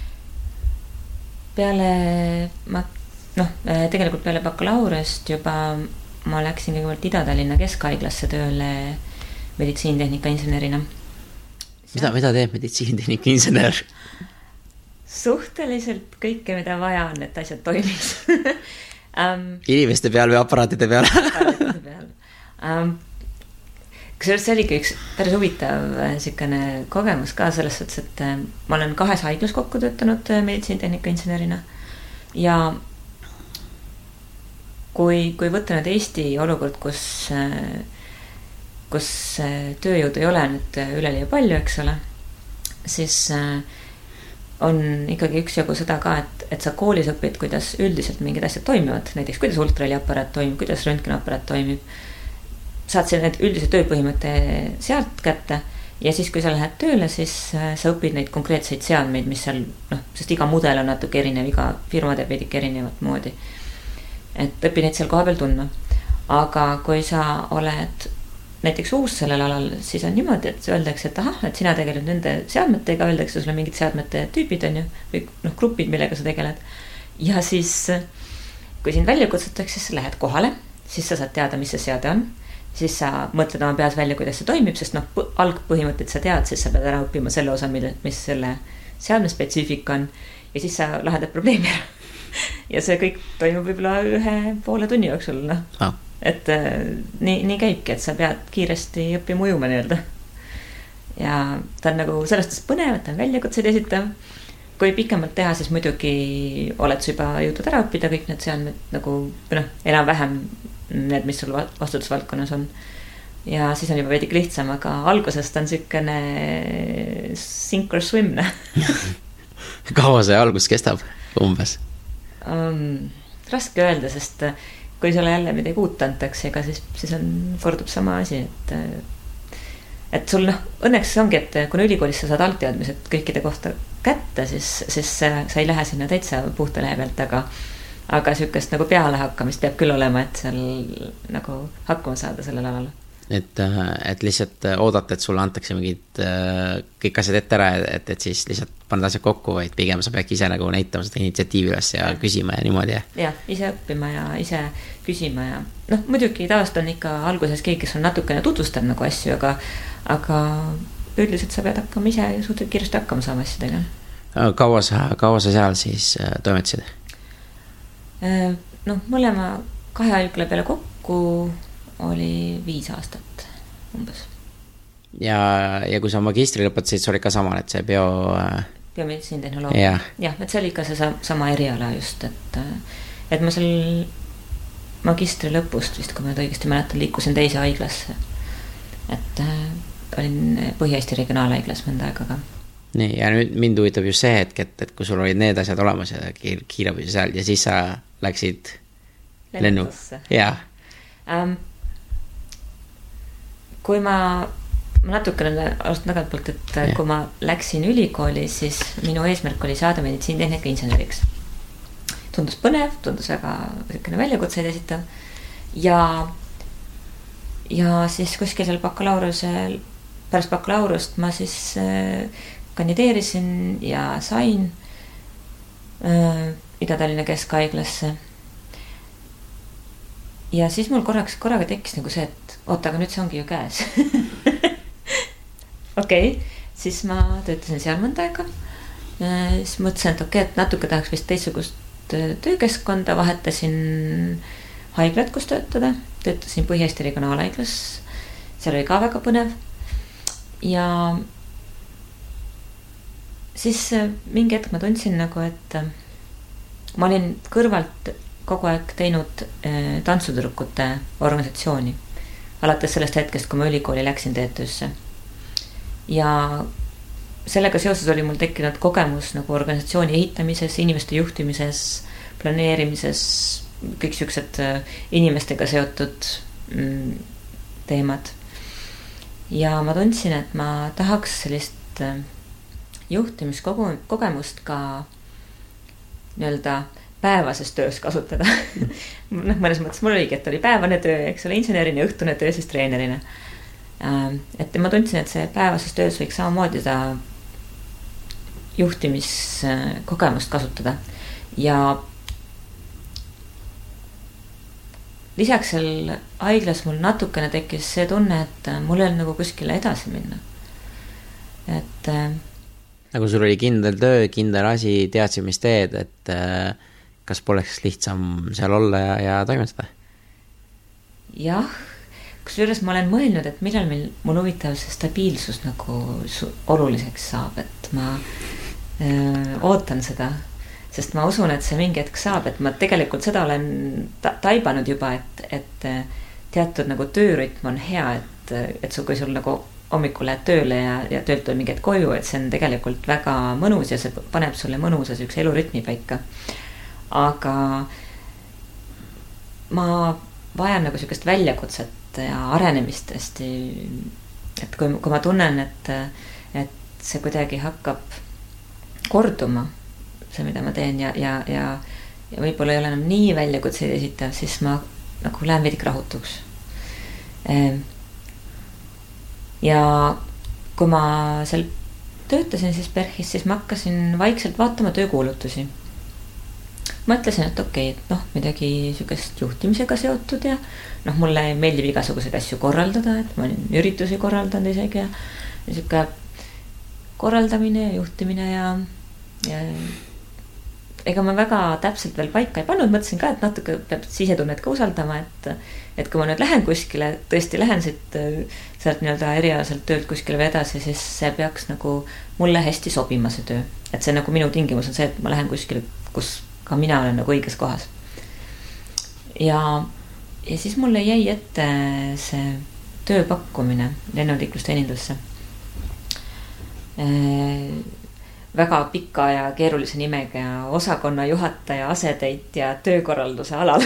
Tegelikult peale bakalaureust juba ma läksin kõigepealt Ida-Tallinna Keskhaiglasse tööle meditsiintehnika insenerina. Mida teeb meditsiintehnika insener? Suhteliselt kõike, mida vaja on, et asjad toimis. Inimeste peal või aparaatide peal? Aparaatide peal. Kusjuures see oligi üks päris huvitav sükene kogemus ka selles suhtes, et ma olen 2 haiglas kokku töötanud meditsiintehnika insenerina ja kui võtta nüüd Eesti olukord, kus tööjõud ei ole nüüd üleliia palju, eks ole, siis on ikkagi üksjagu seda ka, et sa koolis õpid, kuidas üldiselt mingid asjad toimivad, näiteks kuidas ultraheliaparaat toimib, kuidas röntgenaparaat toimib. Saad selle need üldise tööpõhimõtte sealt kätte ja siis, kui sa lähed tööle, siis sa õpid neid konkreetseid seadmeid, mis seal, sest iga mudel on natuke erinev, iga firma teeb veidike erinevat moodi. Et õpid neid seal koha peal tundma. Aga kui sa oled näiteks uus sellel alal, siis on niimoodi, et öeldakse, et sina tegeled nende seadmetega, öeldakse sulle mingid seadmete tüübid on ju, või grupid, millega sa tegeled. Ja siis, kui sind välja kutsutakse, siis sa lähed kohale, siis sa saad teada, mis see seade on, siis sa mõtled oma peas välja, kuidas see toimib, sest algpõhimõtted sa tead, siis sa pead ära õppima selle osa, mis selle seadme spetsiifika on, ja siis sa lahendad probleemi ära. Ja see kõik toimub võib-olla 1,5 tunni jooksul, et nii käibki, et sa pead kiiresti õppima ujuma nii-öelda. Ja ta on nagu sellest põnev, ta on väljakutseid esitav. Kui pikemalt teha, siis muidugi oled sa juba jõudnud ära õppida kõik need seadmed nagu enam-vähem need, mis sul vastutusvaldkonnas on. Ja siis on juba veidik lihtsam, aga algusest on sükene sink or swim. Kaua see algus kestab umbes? Raske öelda, sest kui sulle jälle midagi uut antakse, ega siis kordub sama asi, et sul õnneks ongi, et kui ülikoolis sa saad altteadmised kõikide kohta kätte, siis sa ei lähe sinna täitsa puhta lehe pealt, aga sükest nagu peale hakkamist peab küll olema, et seal nagu hakkama saada sellel alal. Et lihtsalt oodata, et sulle antakse mingid kõik asjad ette ära, et siis lihtsalt paned asjad kokku, vaid pigem sa pead ise nagu näitama seda initsiatiivi üles ja küsima ja niimoodi. Ja, ise õppima ja ise küsima ja muidugi tavaliselt on ikka alguses keegi, kes on natukene tutvustab nagu asju, aga üldiselt sa pead hakkama ise suhteliselt kiiresti hakkama saama asjadega. Kaua sa seal siis toimetasid? Mõlema 2 haigla peale kokku oli 5 aastat umbes. Ja kui sa magistri lõpetasid, see oli ka sama, et see biomeditsiinitehnoloogia. Jah, et see oli ikka see sama eriala just, et ma seal magistri lõpust vist, kui ma õigesti mäletan, liikusin teise haiglasse. Et olin Põhja-Eesti regionaalhaiglas mõnda aega ka. Nii, ja nüüd mind huvitab just see hetk, et kui sul olid need asjad olemas ja kiirabi seal ja siis sa läksid lennu. Jah. Kui ma natukene alustan tagant poolt, et kui ma läksin ülikooli, siis minu eesmärk oli saada meditsiinitehnika inseneriks. Tundus põnev, tundus väga väljakutseid esitav ja siis kuskil seal pärast bakalaureust ma siis kandideerisin ja sain Ida-Tallinna Keskhaiglasse. Ja siis mul korraga tekkis nagu see, et oota, aga nüüd see ongi ju käes. Okei, siis ma töötasin seal mõnda aega. Siis mõtlesin, et et natuke tahaks vist teistsugust töökeskkonda, vahetasin haiglat, kus töötada. Töötasin Põhja-Eesti regionaalhaiglas. Seal oli ka väga põnev. Ja siis mingi hetk ma tundsin nagu, et ma olin kõrvalt kogu aeg teinud tantsutüdrukute organisatsiooni. Alates sellest hetkest, kui ma ülikooli läksin TTÜ-sse. Ja sellega seoses oli mul tekkinud kogemus nagu organisatsiooni ehitamises, inimeste juhtimises, planeerimises, kõik siuksed inimestega seotud teemad. Ja ma tundsin, et ma tahaks sellist juhtimiskogemust ka nii-öelda päevases töös kasutada. Mõnes mõttes mul oligi, et oli päevane töö, eks ole, insenerina ja õhtune töö siis treenerina. Et ma tundsin, et see päevases töös võiks samamoodi seda juhtimiskogemust kasutada. Ja lisaks seal haiglas mul natukene tekkis see tunne, et mul ei olnud nagu kuskile edasi minna. Et nagu sul oli kindel töö, kindel asi, teadsid, mis teed, et kas poleks lihtsam seal olla ja toimetada? Jah, kusjuures ma olen mõelnud, et millal mul huvitav see stabiilsus nagu oluliseks saab, et ma ootan seda, sest ma usun, et see mingi hetk saab, et ma tegelikult seda olen taibanud juba, et teatud nagu töörütm on hea, et kui sul nagu hommikul lähed tööle ja töölt on mingid koju, et see on tegelikult väga mõnus ja see paneb sulle mõnusa üks elurütmi paika. Aga ma vajan nagu sellist väljakutset ja arenemist hästi, et kui ma tunnen, et see kuidagi hakkab korduma, see mida ma teen ja võib-olla ei ole enam nii väljakutseid esitav, siis ma nagu lähen vedik rahutuks. Ja kui ma seal töötasin siis PERH-is, siis ma hakkasin vaikselt vaatama töökuulutusi. Mõtlesin, et et midagi sükest juhtimisega seotud ja mulle meeldib igasuguseid asju korraldada, et ma olen üritusi korraldanud isegi ja niisugune korraldamine ja juhtimine ja ega ma väga täpselt veel paika ei pannud, mõtlesin ka, et natuke peab sisetunnet ka usaldama, et kui ma nüüd lähen kuskile, tõesti lähen sealt nii-öelda erialaselt töölt kuskile või edasi, siis see peaks nagu mulle hästi sobima see töö. Et see nagu minu tingimus on see, et ma lähen kuskile, kus ka mina olen nagu õiges kohas. Ja siis mulle jäi ette see tööpakkumine lennunliiklusteenindusse. Väga pika ja keerulise nimega ja osakonna juhataja, asetäitja töökorralduse alal.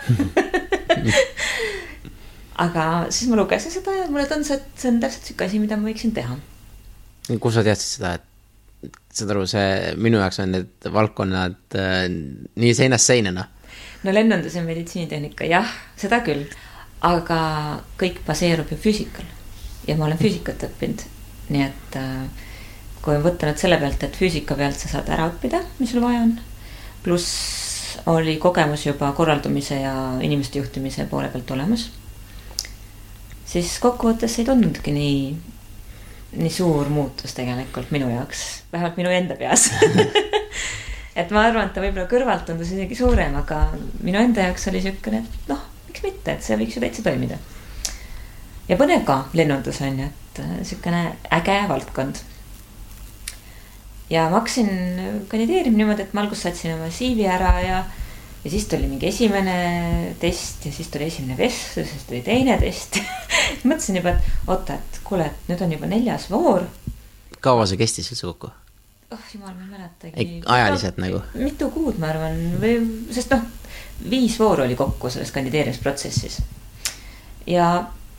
Aga siis ma lugesin seda ja mulle tundus, et see on täpselt siuke asi, mida ma võiksin teha. Kus sa teadsid seda, et saad aru, see minu jaoks on need valdkonnad nii seinast seinena? No lennundus ja meditsiinitehnika, jah, seda küll. Aga kõik baseerub ju füüsikal. Ja ma olen füüsikat õppinud. Nii et kui on võtanud selle pealt, et füüsika pealt sa saad ära õppida, mis sul vaja on. Pluss oli kogemus juba korraldumise ja inimeste juhtimise poole pealt olemas. Siis kokkuvõttes ei tundnudki nii suur muutus tegelikult minu jaoks. Vähemalt minu enda peas. Et ma arvan, et ta võib-olla kõrvalt tundus isegi suurem, aga minu enda jaoks oli siukene, et miks mitte, et see võiks ju täitsa toimida. Ja põnev ka lennundus on, et siukene äge valdkond. ja ma hakkasin kandideerima niimoodi, et ma alguses saatsin oma CV ära ja siis tuli mingi esimene test ja siis tuli esimene vestlus, siis tuli teine test. Mõtlesin juba, et oota, et kuule, et nüüd on juba 4. voor. Kaua see kestis üldse kokku? Jumal, ma mäletagi. Ajaliselt nagu? Mitu kuud, ma arvan, sest 5 vooru oli kokku selles kandideerimisprotsessis. Ja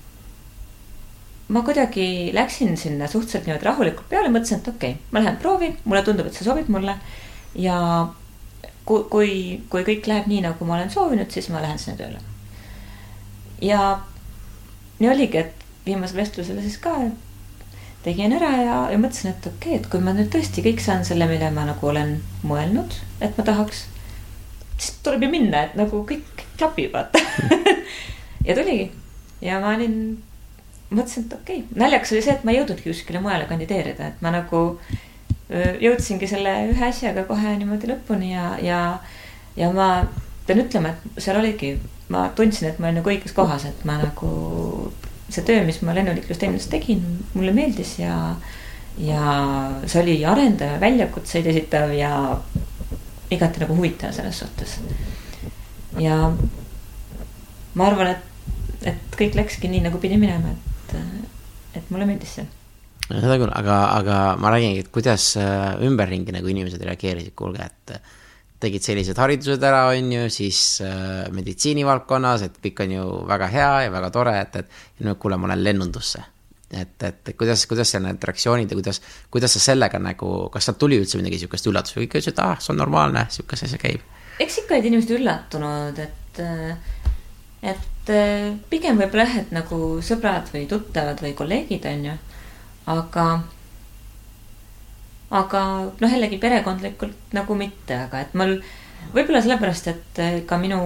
ma kuidagi läksin sinna suhteliselt niimoodi rahulikult peale, mõtlesin, et okei, ma lähen proovin, mulle tundub, et see sobib mulle ja kui kõik läheb nii, nagu ma olen soovinud, siis ma lähen sinna tööle. Ja nii oligi, et viimasel vestlusel siis ka tegin ära ja mõtlesin, et okei, et kui ma nüüd tõesti kõik saan selle, mille ma nagu olen mõelnud, et ma tahaks, siis tuleb ju minna, et nagu kõik klapib, vaata. Ja tuligi. Ja ma mõtlesin, et okei. Naljakas oli see, et ma ei jõudnudki kuskile mujale kandideerida, et ma nagu jõudsingi selle ühe asjaga kohe niimoodi lõpuni ja ma pean ütlema, et seal oligi, ma tundsin, et ma olen nagu õiges kohas, et ma nagu see töö, mis ma lennuliiklusteenuses tegin, mulle meeldis ja see oli arendav, väljakutseid esitav ja igati nagu huvitav selles suhtes. Ja ma arvan, et kõik läkski nii, nagu pidi minema, et mulle meeldis see. Seda küll, aga ma räägingi, et kuidas ümberringi nagu inimesed reageerisid, kuulge, et tegid sellised haridused ära, on ju, siis meditsiinivaldkonnas, et kõik on ju väga hea ja väga tore, et nüüd kuule, ma olen lennundusse. Et kuidas see need reaktsioonid ja kuidas sa sellega nagu, kas sealt tuli üldse midagi siukest üllatus või kõik ütles, et see on normaalne, siukas asja käib? Eks ikka olid inimesed üllatunud, et pigem võib-olla et nagu sõbrad või tuttavad või kolleegid on ju, aga jällegi perekondlikult nagu mitte, aga et mul võib-olla sellepärast, et ka minu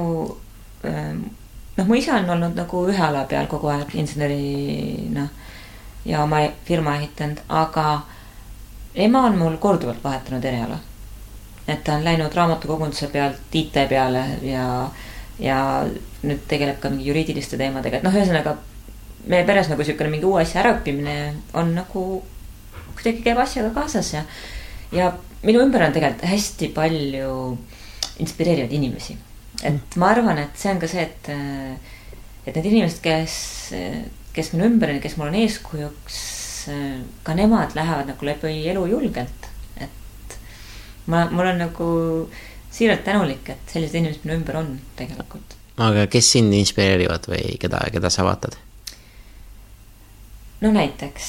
mu isa on olnud nagu ühe ala peal kogu aeg insenerina ja oma firma ehitanud, aga ema on mul korduvalt vahetanud eriala, et ta on läinud raamatukogunduse pealt IT peale ja nüüd tegeleb ka mingi juriidiliste teemadega, et ühesõnaga meie peres nagu siukene mingi uue asja äraõppimine on nagu kuidagi käib asjaga kaasas ja minu ümber on tegelikult hästi palju inspireerivaid inimesi, et ma arvan, et see on ka see, et need inimesed, kes minu ümber on, kes mul on eeskujuks, ka nemad lähevad nagu läbi elu julgelt, et mul on nagu siiralt tänulik, et sellised inimesed minu ümber on tegelikult. Aga kes sind inspireerivad või keda sa vaatad? Näiteks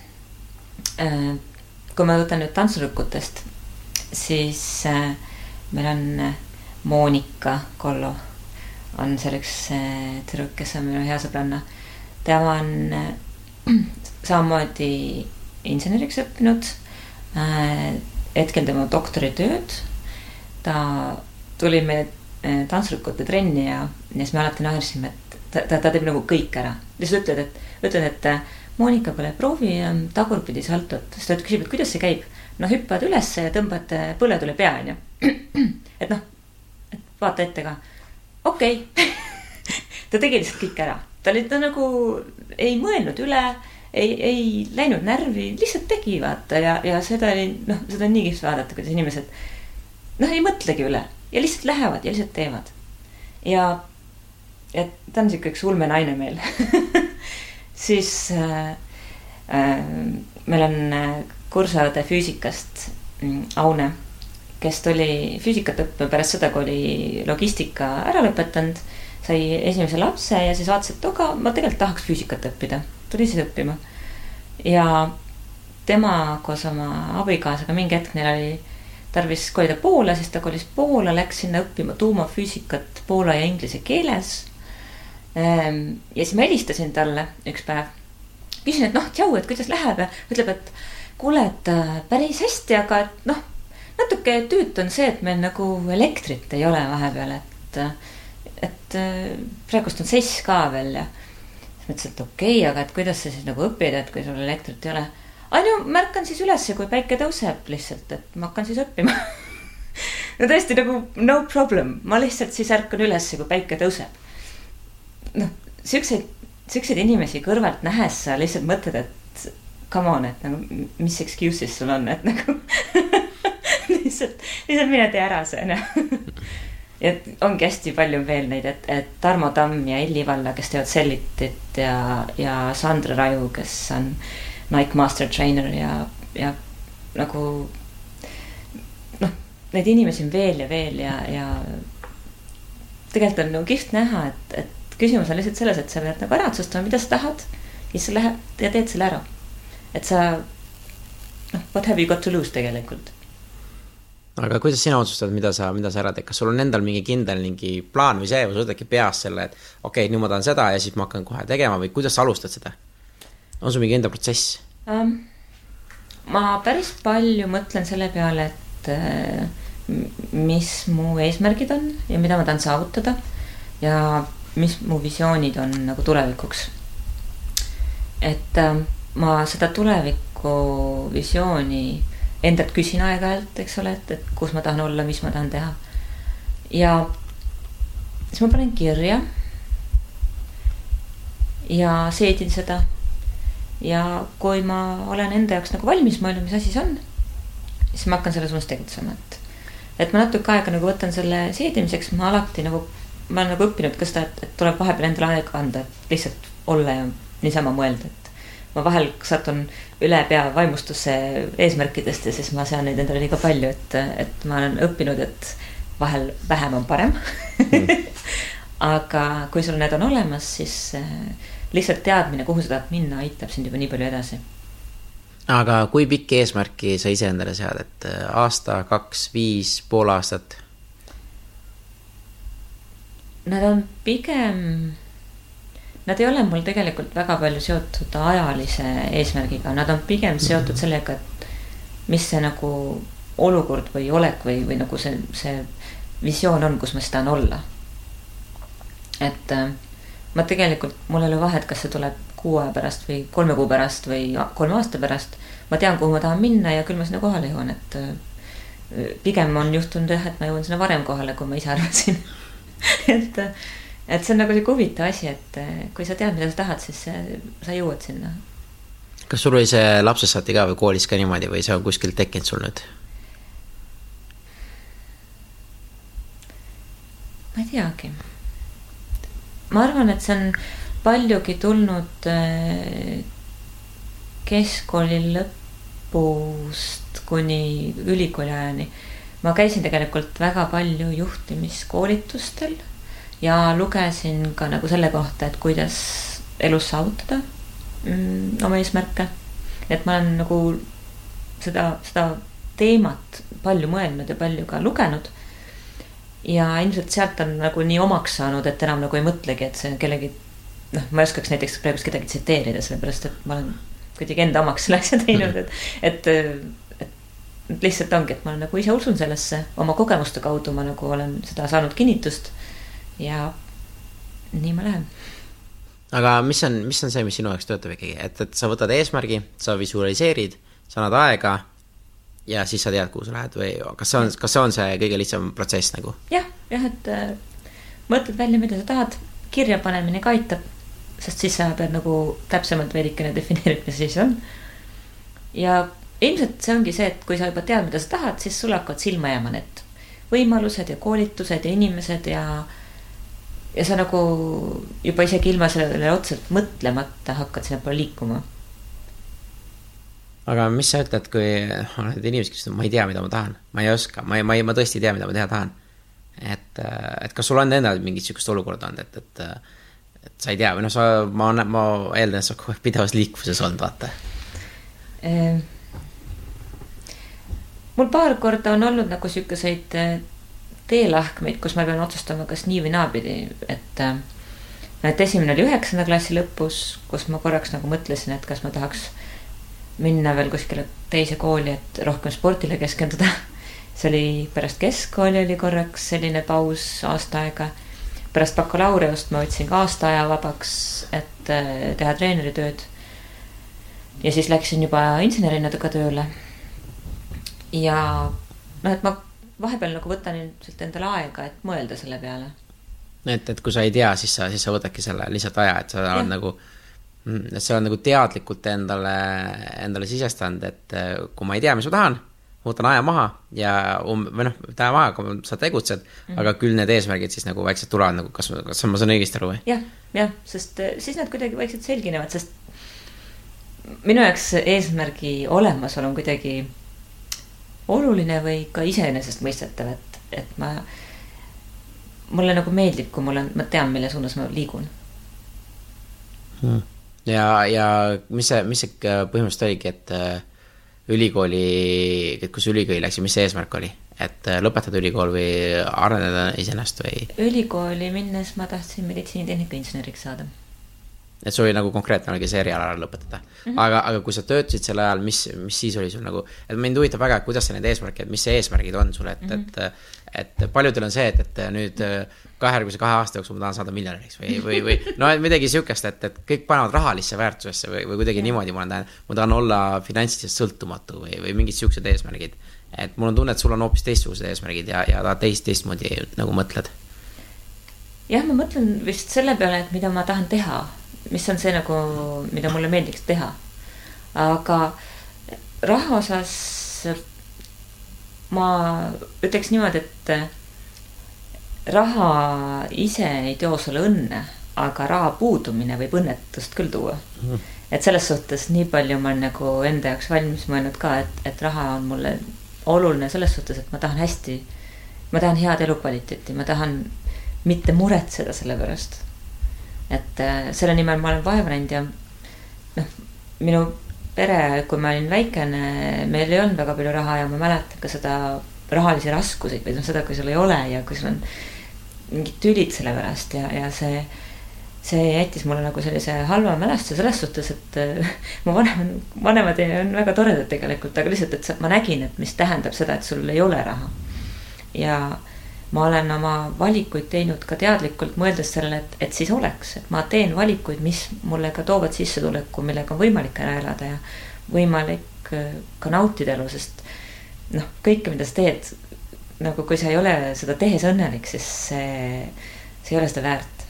kui ma võtan nüüd tantsurükkutest, siis meil on Monika Kollo on selleks tüdruk, kes on minu hea sõbranna. Ta on samamoodi inseneriks õppinud, hetkel tema doktoritööd. Ta tuli meie tantsurükkute trenni ja siis me alati naersime, et ta teeb nagu kõik ära. Lihtsalt ütled, et Monika, pole proovi tagurpidi saltot, sest ta küsib, et kuidas see käib. Hüppad üles ja tõmbad põled üle pea, on ju. Et vaata ette ka. Okei. Ta tegi lihtsalt kõik ära. Ta nagu ei mõelnud üle, ei läinud närvi, lihtsalt tegi, vaata. Ja seda on nii kihvt vaadata, kuidas inimesed ei mõtlegi üle ja lihtsalt lähevad ja lihtsalt teevad. Ja et ta on siuke üks ulme naine meil. Siis meil on kursaõde füüsikast Aune, kes tuli füüsikat õppima pärast seda, kui oli logistika ära lõpetanud, sai esimese lapse ja siis vaatas, et ma tegelikult tahaks füüsikat õppida. Tuli siis õppima. Ja tema koos oma abikaasaga mingi hetk neil oli tarvis kolida Poola, siis ta kolis Poola, läks sinna õppima tuumafüüsikat poola ja inglise keeles. Ja siis ma helistasin talle üks päev. Küsin, et tšau, et kuidas läheb ja ütleb, et kuule, et päris hästi, aga et natuke tüüt on see, et meil nagu elektrit ei ole vahepeal, et praegust on seiss ka veel ja siis mõtlesin, et okei, aga et kuidas sa siis nagu õpid, et kui sul elektrit ei ole. Märkan siis üles, kui päike tõuseb lihtsalt, et ma hakkan siis õppima. Tõesti nagu no problem, ma lihtsalt siis ärkan üles, kui päike tõuseb. Siukseid inimesi kõrvalt nähes sa lihtsalt mõtled, et come on, et nagu, mis excuses sul on, et nagu lihtsalt mine tee ära see, ja ongi hästi palju veel neid, et Tarmo Tamm ja Elli Valla, kes teevad Sellitit ja Sandra Raju, kes on Nike Master Trainer ja nagu neid inimesi on veel ja tegelikult on nagu kihvt näha, et küsimus on lihtsalt selles, et sa pead nagu ära otsustama, mida sa tahad ja sa lähed ja teed selle ära. Et sa, what have you got to lose tegelikult? Aga kuidas sina otsustad, mida sa ära teed? Kas sul on endal mingi kindel mingi plaan või see, või sa võtadki peas selle, et okei, nüüd ma tahan seda ja siis ma hakkan kohe tegema või kuidas sa alustad seda? On sul mingi enda protsess? Ma päris palju mõtlen selle peale, et mis mu eesmärgid on ja mida ma tahan saavutada ja mis mu visioonid on nagu tulevikuks. Et ma seda tuleviku visiooni endalt küsin aeg-ajalt, eks ole, et kus ma tahan olla, mis ma tahan teha. Ja siis ma panen kirja ja seedin seda. Ja kui ma olen enda jaoks nagu valmis mõelnud, mis asi see on, siis ma hakkan selle suunas tegutsema. Et ma natuke aega nagu võtan selle seedimiseks, ma alati nagu ma olen nagu õppinud ka seda, et tuleb vahepeal endale aega anda, et lihtsalt olla ja niisama mõelda, et ma vahel satun üle pea vaimustusse eesmärkidest ja siis ma sean neid endale liiga palju, et ma olen õppinud, et vahel vähem on parem. Aga kui sul need on olemas, siis lihtsalt teadmine, kuhu sa tahad minna, aitab sind juba nii palju edasi. Aga kui pikki eesmärki sa ise endale sead, et aasta, 2, 5, pool aastat? Nad on pigem, nad ei ole mul tegelikult väga palju seotud ajalise eesmärgiga, nad on pigem seotud sellega, et mis see nagu olukord või olek või nagu see visioon on, kus ma seda on olla. Et ma tegelikult, mul ei ole vahet, kas see tuleb 6 aja pärast või 3 kuu pärast või 3 aasta pärast. Ma tean, kuhu ma tahan minna ja küll ma sinna kohale jõuan, et pigem on juhtunud, et ma jõuan sinna varem kohale, kui ma ise arvasin. et see on nagu see huvitav asi, et kui sa tead, mida sa tahad, siis sa jõuad sinna. Kas sul oli see lapsest saati ka või koolis ka niimoodi või see on kuskilt tekkinud sul nüüd? Ma ei teagi. Ma arvan, et see on paljugi tulnud keskkooli lõpust kuni ülikooli ajani. Ma käisin tegelikult väga palju juhtimiskoolitustel ja lugesin ka nagu selle kohta, et kuidas elus saavutada oma eesmärke. Et ma olen nagu seda teemat palju mõelnud ja palju ka lugenud. Ja ilmselt sealt on nagu nii omaks saanud, et enam nagu ei mõtlegi, et see kellegi, ma ei oskaks näiteks praegust kedagi tsiteerida, sellepärast, et ma olen kuidagi enda omaks selle asja teinud, et lihtsalt ongi, et ma nagu ise usun sellesse, oma kogemuste kaudu ma nagu olen seda saanud kinnitust ja nii ma lähen. Aga mis on see, mis sinu jaoks töötab ikkagi, et sa võtad eesmärgi, sa visualiseerid, sa annad aega ja siis sa tead, kuhu sa lähed või kas see on see kõige lihtsam protsess nagu? Jah, et mõtled välja, mida sa tahad, kirja panemine ka aitab, sest siis sa pead nagu täpsemalt veidikene defineerida, mis siis on. Ja ilmselt see ongi see, et kui sa juba tead, mida sa tahad, siis sul hakkavad silma jääma need võimalused ja koolitused ja inimesed ja sa nagu juba isegi ilma sellele otseselt mõtlemata hakkad sinna poole liikuma. Aga mis sa ütled, kui need inimesed, kes ma ei tea, mida ma tahan, ma ei oska, ma tõesti ei tea, mida ma teha tahan. Et kas sul on endal mingit sükust olukorda on, et sa ei tea, või ma eeldan, et sa kogu aeg pidevas liikuvuses olnud, vaata. Mul paar korda on olnud nagu sükkeseid teelahkmeid, kus ma pean otsustama, kas nii või naapidi, et esimene oli 9. klassi lõpus, kus ma korraks nagu mõtlesin, et kas ma tahaks minna veel kuskile teise kooli, et rohkem spordile keskenduda. See oli pärast keskkooli oli korraks selline paus aasta aega. Pärast bakalaureust ma võtsin ka aasta aja vabaks, et teha treeneritööd. Ja siis läksin juba insenerina tööle. Ja et ma vahepeal nagu võtan endale aega, et mõelda selle peale. Et kui sa ei tea, siis sa võtadki selle lihtsalt aja, et sa oled nagu et sa oled nagu teadlikult endale sisestanud, et kui ma ei tea, mis ma tahan, võtan aja maha ja aja maha, kui sa tegutsed, aga küll need eesmärgid siis nagu väiksed tulevad, nagu kas ma saan õigesti aru või? Jah, sest siis nad kuidagi vaikselt selginevad, sest minu jaoks eesmärgi olemasolu on kuidagi oluline või ka iseenesest mõistetav, et mulle nagu meeldib, kui ma tean, mille suunas ma liigun. Ja mis see põhimõtteliselt oligi, et kus ülikooli läks ja mis see eesmärk oli? Et lõpetada ülikool või areneda isenest või? Ülikooli minnes ma tahtsin meditsiinitehnika inseneriks saada. Et see oli nagu konkreetne oligi see eriala lõpetada. Aga kui sa töötasid selle ajal, mis siis oli sul nagu, et mind huvitab väga, kuidas see need eesmärgid, mis see eesmärgid on sulle, et paljudel on see, et nüüd järgmise 2 aasta jooksul ma tahan saada miljonäriks või no midagi siukest, et kõik panevad rahalisse väärtusesse või kuidagi niimoodi ma tahan olla finantsiliselt sõltumatu või mingid siuksed eesmärgid. Et mul on tunne, et sul on hoopis teistsugused eesmärgid ja ta teistmoodi nagu mõtled. Jah, ma mõtlen vist selle peale, et mida ma tahan teha, mis on see nagu, mida mulle meeldiks teha. Aga raha osas ma ütleks niimoodi, et raha ise ei too sulle õnne, aga raha puudumine võib õnnetust küll tuua. Et selles suhtes nii palju ma nagu enda jaoks valmis mõelnud ka, et raha on mulle oluline selles suhtes, et ma tahan head elukvaliteeti, ma tahan mitte muretseda selle pärast. Et selle nimel ma olen vaevanud ja minu pere, kui ma olin väikene, meil ei olnud väga palju raha ja ma mäletan ka seda rahalisi raskusid või seda, kui sul ei ole ja kui sul on mingid tülid selle pärast ja see jättis mulle nagu sellise halva mälestuse selles suhtes, et mu vanemad on väga toredad tegelikult, aga lihtsalt, et ma nägin, et mis tähendab seda, et sul ei ole raha. Ja ma olen oma valikuid teinud ka teadlikult mõeldes sellele, et siis oleks, et ma teen valikuid, mis mulle ka toovad sissetuleku, millega on võimalik ära elada ja võimalik ka nautida elu, sest kõike, mida sa teed, nagu kui sa ei ole seda tehes õnnelik, siis see ei ole seda väärt.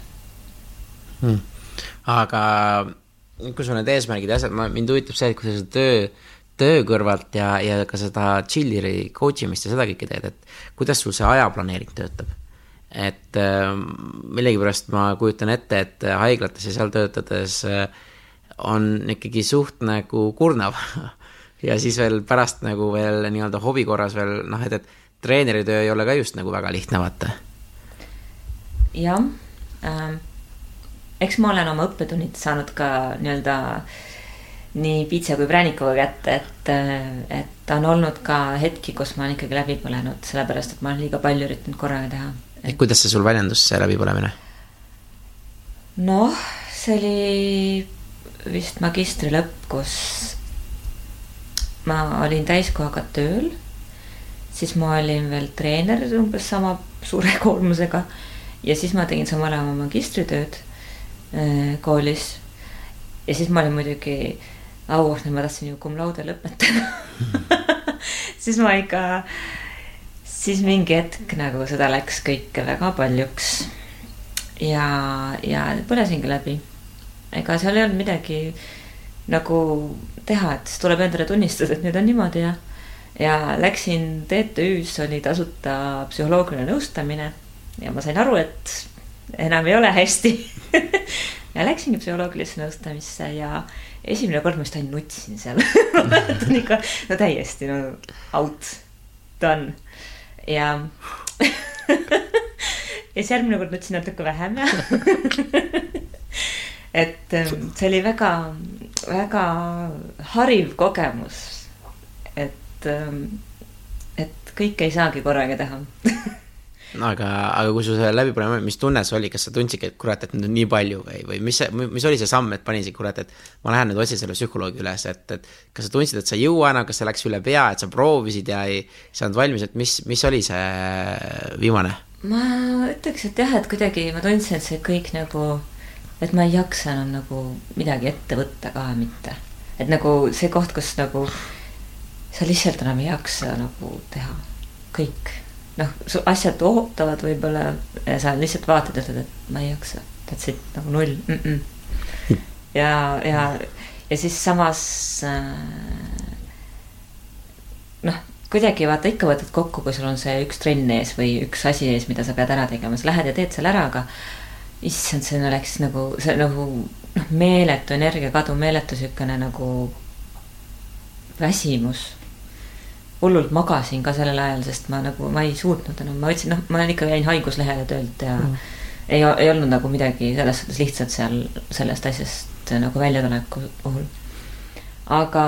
Aga kui sul need eesmärgid ja asjad, mind huvitab see, et kui sa seda töö kõrvalt ja ka seda chilliri coachimist ja seda kõike teed, et kuidas sul see ajaplaneering töötab? Et millegipärast ma kujutan ette, et haiglates ja seal töötades on ikkagi suht nagu kurnav ja siis veel pärast nagu veel nii-öelda hobi korras veel, et treeneritöö ei ole ka just nagu väga lihtne vaata. Jah, eks ma olen oma õppetunnid saanud ka nii-öelda nii piitsa kui präänikuga kätte, et on olnud ka hetki, kus ma olen ikkagi läbi põlenud, sellepärast, et ma olen liiga palju üritanud korraga teha. Et kuidas see sul väljendus, see läbi põlemine? See oli vist magistri lõpp, kus ma olin täiskohaga tööl, siis ma olin veel treener umbes sama suure koormusega ja siis ma tegin samal ajal oma magistritööd koolis ja siis ma olin muidugi auahne, ma tahtsin ju cum laude lõpetada. siis mingi hetk nagu seda läks kõike väga paljuks ja põlesingi läbi. Ega seal ei olnud midagi nagu teha, et siis tuleb endale tunnistada, et nüüd on niimoodi ja läksin TTÜ-s, oli tasuta psühholoogiline nõustamine ja ma sain aru, et enam ei ole hästi. Ja läksingi psühholoogilisse nõustamisse ja esimene kord ma just ainult nutsin seal. Ma mäletan ikka, täiesti, out, done. Ja siis järgmine kord nutsin natuke vähem. Et see oli väga, väga hariv kogemus, et kõike ei saagi korraga teha. Aga kui sul see läbi pole, mis tunne see oli, kas sa tundsid, et kurat, et nüüd on nii palju või mis oli see samm, et panin kurat, et ma lähen nüüd otsin selle psühholoogi üles, et kas sa tundsid, et sa ei jõua enam, kas see läks üle pea, et sa proovisid ja ei saanud valmis, et mis oli see viimane? Ma ütleks, et jah, et kuidagi ma tundsin, et see kõik nagu, et ma ei jaksa enam nagu midagi ette võtta ka mitte. Et nagu see koht, kus nagu sa lihtsalt enam ei jaksa nagu teha kõik. Asjad ootavad võib-olla ja sa lihtsalt vaatad ja ütled, et ma ei jaksa, that's it, nagu 0. Ja siis samas kuidagi vaata ikka võtad kokku, kui sul on see üks trenn ees või üks asi ees, mida sa pead ära tegema, sa lähed ja teed selle ära, aga issand, see oleks nagu, see nagu meeletu energiakadu, meeletu sükene nagu väsimus. Hullult magasin ka sellel ajal, sest ma ei suutnud enam, ma võtsin, ma ikka jäin haiguslehele töölt ja ei olnud nagu midagi selles suhtes lihtsalt seal sellest asjast nagu väljatuleku puhul. Aga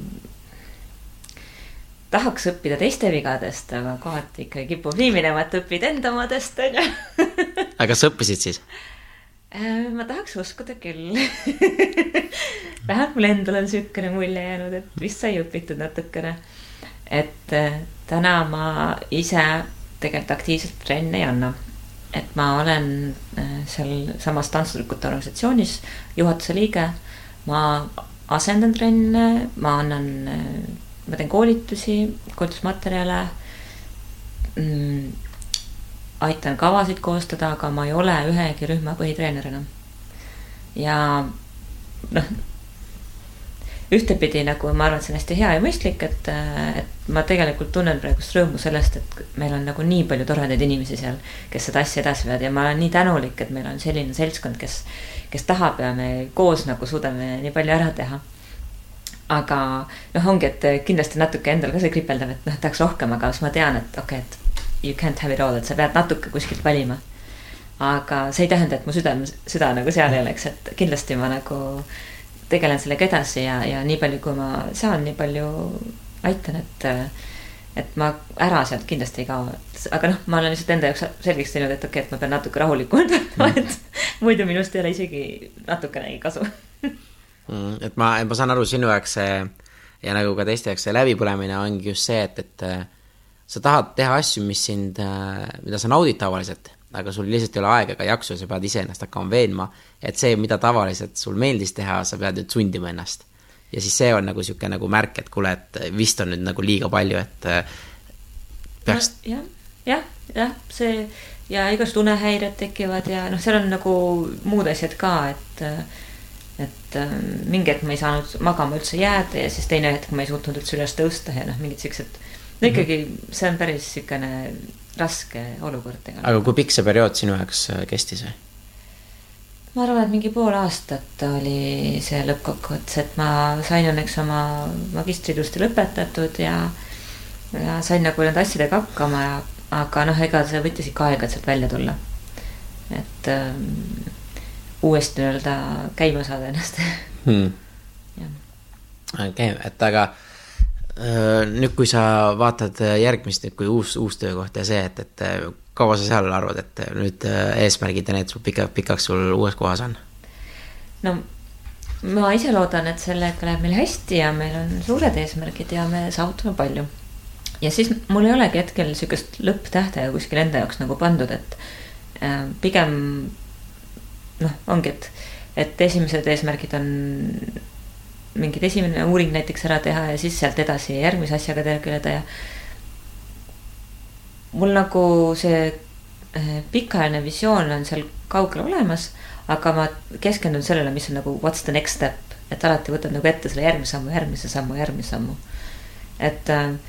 tahaks õppida teiste vigadest, aga kohati ikka kipub nii minema, et õpid enda omadest. Aga kas õppisid siis? Ma tahaks uskuda küll. Vähemalt mul endal on sükene mulje jäänud, et vist sai õpitud natukene. Et täna ma ise tegelikult aktiivselt trenne ei anna. Et ma olen seal samas tantsutrükute organisatsioonis juhatuse liige. Ma asendan trenne, ma teen koolitusi, koolitusmaterjale, aitan kavasid koostada, aga ma ei ole ühegi rühma põhitreenerina. Ja ühtepidi nagu ma arvan, et see on hästi hea ja mõistlik, et ma tegelikult tunnen praegust rõõmu sellest, et meil on nagu nii palju toredaid inimesi seal, kes seda asja edasi veavad ja ma olen nii tänulik, et meil on selline seltskond, kes tahab ja me koos nagu suudame nii palju ära teha. Aga ongi, et kindlasti natuke endal ka see kripeldav, et tahaks rohkem, aga ma tean, et et you can't have it all, et sa pead natuke kuskilt valima. Aga see ei tähenda, et mu süda nagu seal ei oleks, et kindlasti ma nagu tegelen sellega edasi ja nii palju, kui ma saan, nii palju aitan, et ma ära sealt kindlasti ei kao. Aga ma olen lihtsalt enda jaoks selgeks teinud, et et ma pean natuke rahulikumalt võtma, et muidu minust ei ole isegi natukene kasu. Et ma saan aru sinu jaoks ja nagu ka teiste jaoks see läbipõlemine ongi just see, et sa tahad teha asju, mida sa naudid tavaliselt, aga sul lihtsalt ei ole aega ega jaksu, sa pead ise ennast hakkama veenma, et see, mida tavaliselt sul meeldis teha, sa pead nüüd sundima ennast. Ja siis see on nagu siuke nagu märk, et kuule, et vist on nüüd nagu liiga palju, et peaks... Jah, see ja igast unehäired tekivad ja seal on nagu muud asjad ka, et mingi hetk ma ei saanud magama üldse jääda ja siis teine hetk ma ei suutnud üldse üles tõusta ja mingid siuksed, ikkagi see on päris siukene raske olukord. Aga kui pikk see periood sinu jaoks kestis või? Ma arvan, et mingi pool aastat oli see lõppkokkuvõttes, et ma sain õnneks oma magistriilusti lõpetatud ja sain nagu nende asjadega hakkama, aga ega see võttis ikka aega, et sealt välja tulla. Et uuesti öelda käima saada ennast. Okay, et aga nüüd kui sa vaatad järgmist, kui uus töökoht ja see, et kaua sa seal arvad, et nüüd eesmärgid ja need sul pikaks sul uues kohas on? No ma ise loodan, et sellega läheb meil hästi ja meil on suured eesmärgid ja me saavutame palju. Ja siis mul ei olegi hetkel sükest lõpptähte kuskil enda jaoks nagu pandud, et pigem ongi, et esimesed eesmärgid on mingid esimene uuring näiteks ära teha ja siis sealt edasi järgmise asjaga tegeleda ja mul nagu see pikaajaline visioon on seal kaugel olemas, aga ma keskendun sellele, mis on nagu what's the next step, et alati võtad nagu ette selle järgmise sammu. Et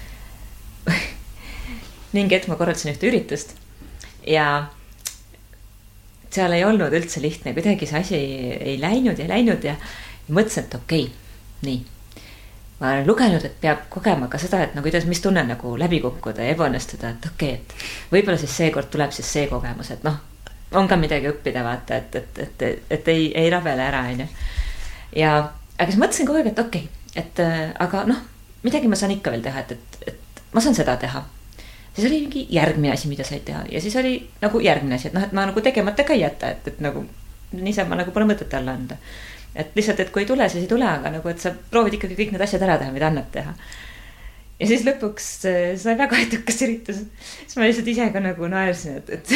mingi hetk ma korraldasin ühte üritust ja seal ei olnud üldse lihtne, kuidagi see asi ei läinud ja mõtlesin, et okei, nii. Ma olen lugenud, et peab kogema ka seda, et mis tunne nagu läbi kukkuda ja ebaõnnestuda, et okei, et võib-olla siis seekord tuleb siis see kogemus, et on ka midagi õppida, vaata, et ei rabele ära, ja aga siis mõtlesin kogu aeg, et okei, et aga midagi ma saan ikka veel teha, et ma saan seda teha. Siis oli mingi järgmine asi, mida said teha ja siis oli nagu järgmine asi, et ma nagu tegemata ka ei jäta, et nagu niisama nagu pole mõtet alla anda. Et lihtsalt, et kui ei tule, siis ei tule, aga nagu, et sa proovid ikkagi kõik need asjad ära teha, mida annad teha. Ja siis lõpuks sai väga edukas üritus. Siis ma lihtsalt ise ka nagu naersin, et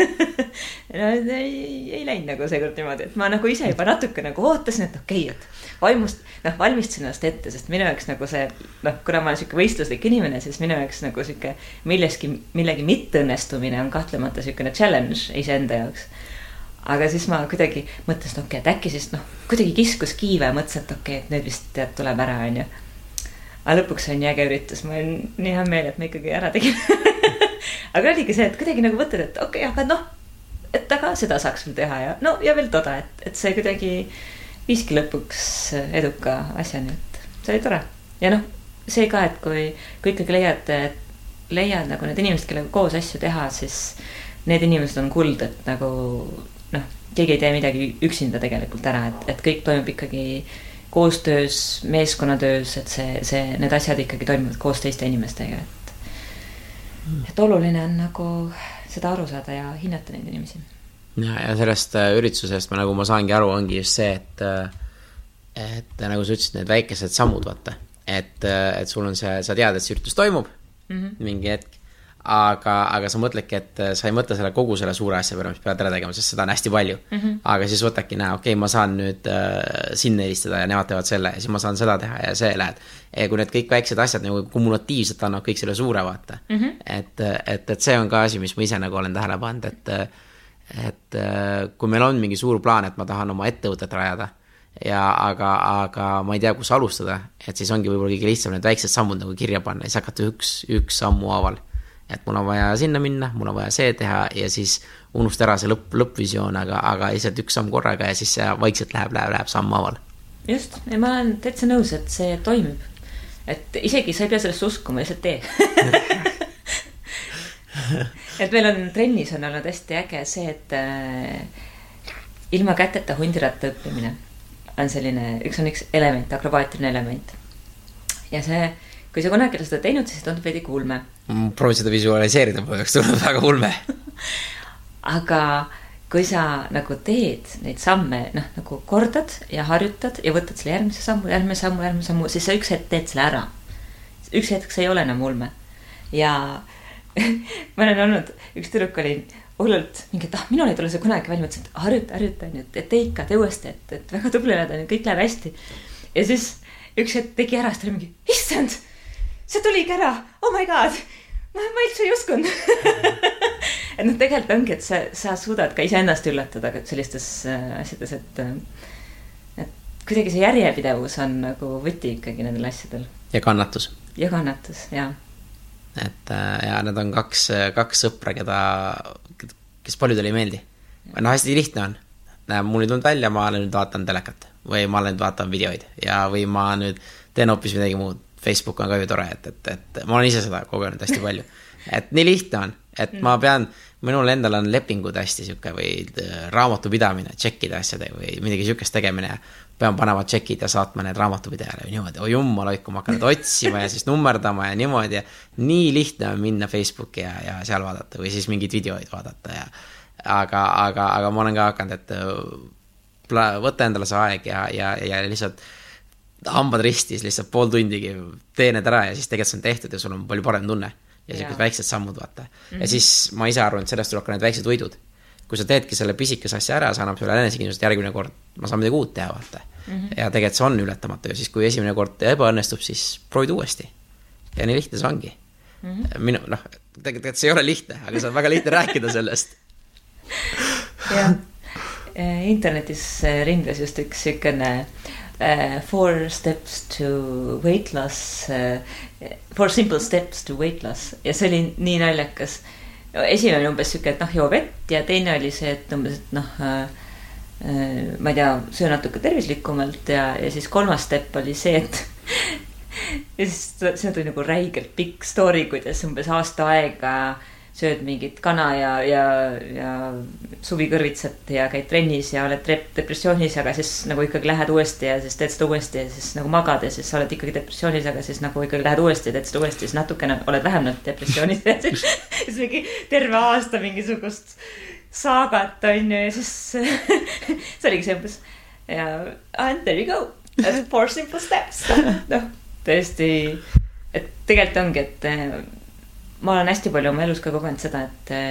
ei läinud nagu seekord niimoodi, et ma nagu ise juba natuke nagu ootasin, et okei, et valmistasin ennast ette, sest minu jaoks nagu see, kuna ma olen siuke võistluslik inimene, siis minu jaoks nagu siuke millegi mitteõnnestumine on kahtlemata siukene challenge iseenda jaoks. Aga siis ma kuidagi mõtlesin, et äkki siis kuidagi kiskus kiive ja mõtlesin, et okei, et nüüd vist tuleb ära, on ju. aga lõpuks on äge üritus, ma olen nii hea meel, et ma ikkagi ära tegin. Aga oligi see, et kuidagi nagu võtad, et okei, aga noh, et aga seda saaks veel teha ja no ja veel toda, et see kuidagi viiski lõpuks eduka asjani, et see oli tore. Ja noh, see ka, et kui ikkagi leiad nagu need inimesed, kellega koos asju teha, siis need inimesed on kuld, et nagu noh, keegi ei tee midagi üksinda tegelikult ära, et kõik toimub ikkagi koostöös, meeskonnatöös, et need asjad ikkagi toimuvad koos teiste inimestega, et oluline on nagu seda aru saada ja hinnata neid inimesi. Ja sellest üritusest nagu ma saangi aru, ongi just see, et nagu sa ütlesid, need väikesed sammud, vaata, et sul on see, sa tead, et see üritus toimub mingi hetk, aga sa mõtledki, et sa ei mõtle selle kogu selle suure asja peale, mis pead ära tegema, sest seda on hästi palju. Aga siis võtadki, okei, ma saan nüüd sinna helistada ja nemad teevad selle ja siis ma saan seda teha ja see lähed. Ja kui need kõik väiksed asjad nagu kumulatiivselt annab kõik selle suure, vaata. Et see on ka asi, mis ma ise nagu olen tähele pannud, et kui meil on mingi suur plaan, et ma tahan oma ettevõtet rajada, aga ma ei tea, kus alustada, et siis ongi võib-olla kõige lihtsam need väiksed sammud nagu kirja panna ja siis hakata üks sammu haaval. Et mul on vaja sinna minna, mul on vaja see teha ja siis unusta ära see lõppvisioon, aga lihtsalt üks samm korraga ja siis see vaikselt läheb samm haaval. Just, ja ma olen täitsa nõus, et see toimib. Et isegi sa ei pea sellest uskuma, lihtsalt tee. Et meil on trennis on olnud hästi äge see, et ilma käteta hundiratta õppimine on selline, üks element, akrobaatiline element. Ja see, kui sa kunagi seda teinud, siis tundub veidi ulme. Proovi seda visualiseerida, peaks tulnud väga ulme. Aga kui sa nagu teed neid samme, nagu kordad ja harjutad ja võtad selle järgmise sammu, siis sa üks hetk teed selle ära. Üks hetk see ei ole enam ulme. Ja ma olen olnud, üks tüdruk oli hullult mingi, et minul ei tule see kunagi välja, mõtlesin, et harjuta, et tee ikka, tee uuesti, et väga tubli oled, kõik läheb hästi. Ja siis üks hetk tegi ära, siis ta oli mingi, issand, see tuligi ära, oh my god, ma üldse ei uskunud. Et tegelikult ongi, et sa suudad ka iseennast üllatada sellistes asjades, et kuidagi see järjepidevus on nagu võti ikkagi nendel asjadel. Ja kannatus, jah. Et ja need on kaks sõpra, kes paljudel ei meeldi. Hästi lihtne on. Mul ei tulnud välja, ma olen nüüd vaatan telekat või ma olen nüüd vaatan videoid või ma nüüd teen hoopis midagi muud. Facebook on ka ju tore, et ma olen ise seda kogenud hästi palju. Et nii lihtne on, et minul endal on lepingud hästi siuke või raamatupidamine, tšekkida asjade või midagi siukest tegemine ja pean panema tšekid ja saatma need raamatupidajale ja niimoodi, jummala, kui ma hakkan otsima ja siis nummerdama ja niimoodi ja nii lihtne on minna Facebooki ja seal vaadata või siis mingid videoid vaadata aga ma olen ka hakanud, et võtta endale see aeg ja lihtsalt hambad ristis, lihtsalt pool tundigi tee need ära ja siis tegelikult see on tehtud ja sul on palju parem tunne ja sellised väiksed sammud, vaata. Ja siis ma ise arvan, et sellest tuleb ka need väiksed võidud. Kui sa teedki selle pisikese asja ära, sa annab sulle enesekindlust järgmine kord, ma saan midagi uut teha, vaata. Ja tegelikult see on ületamatu ja siis kui esimene kord ebaõnnestub, siis proovid uuesti. Ja nii lihtne see ongi. Tegelikult see ei ole lihtne, aga see on väga lihtne rääkida sellest. Ja internetis ringles just üks sükene 4 steps to weight loss, 4 simple steps to weight loss ja see oli nii naljakas. Esimene oli umbes süke, et joo vett ja teine oli see, et umbes, et ma ei tea, söö natuke tervislikumalt ja siis 3. step oli see, et ja siis see tuli nagu räigelt pikk story, kuidas umbes aasta aega sööd mingit kana ja suvikõrvitsat ja käid trennis ja oled depressioonis, aga siis nagu ikkagi lähed uuesti ja siis teed seda uuesti ja siis nagu magad ja siis sa oled ikkagi depressioonis, aga siis nagu ikkagi lähed uuesti ja teed seda uuesti ja siis natukene oled vähem depressioonis ja siis mingi terve aasta mingisugust saagat on ju ja siis see oligi see umbes ja and there you go, 4 simple steps. Tõesti, et tegelikult ongi, et ma olen hästi palju oma elus ka kogenud seda,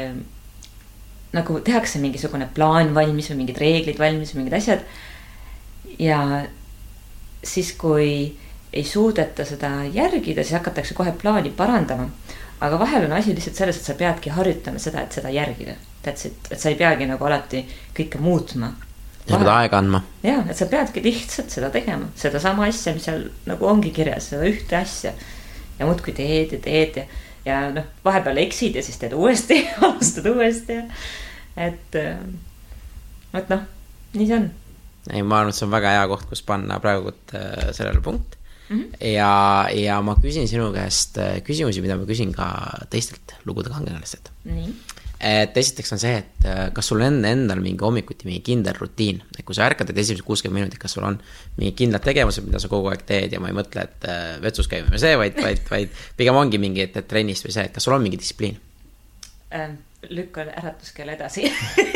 et nagu tehakse mingisugune plaan valmis või mingid reeglid valmis või mingid asjad ja siis kui ei suudeta seda järgida, siis hakatakse kohe plaani parandama, aga vahel on asi lihtsalt selles, et sa peadki harjutama seda, et seda järgida, et sa ei peagi nagu alati kõike muutma pead aega andma. Jaa, et sa peadki lihtsalt seda tegema, seda sama asja, mis seal nagu ongi kirjas, seda ühte asja. Ja muudkui teed ja noh, vahepeal eksid ja siis teed uuesti, alustad uuesti. Et noh, nii see on. Ei, ma arvan, et see on väga hea koht, kus panna praegu sellele punkt. Ja ma küsin sinu käest küsimusi, mida ma küsin ka teistelt lugude kangelastelt. Nii. Et esiteks on see, et kas sul on endal mingi hommikuti mingi kindel rutiin, et kui sa ärkad esimesed 60 minutit, kas sul on mingi kindlad tegevused, mida sa kogu aeg teed ja ma ei mõtle, et vetsus käime või see, vaid pigem ongi mingi et trennist või see, et kas sul on mingi distsipliin? Lükkan äratuskell edasi.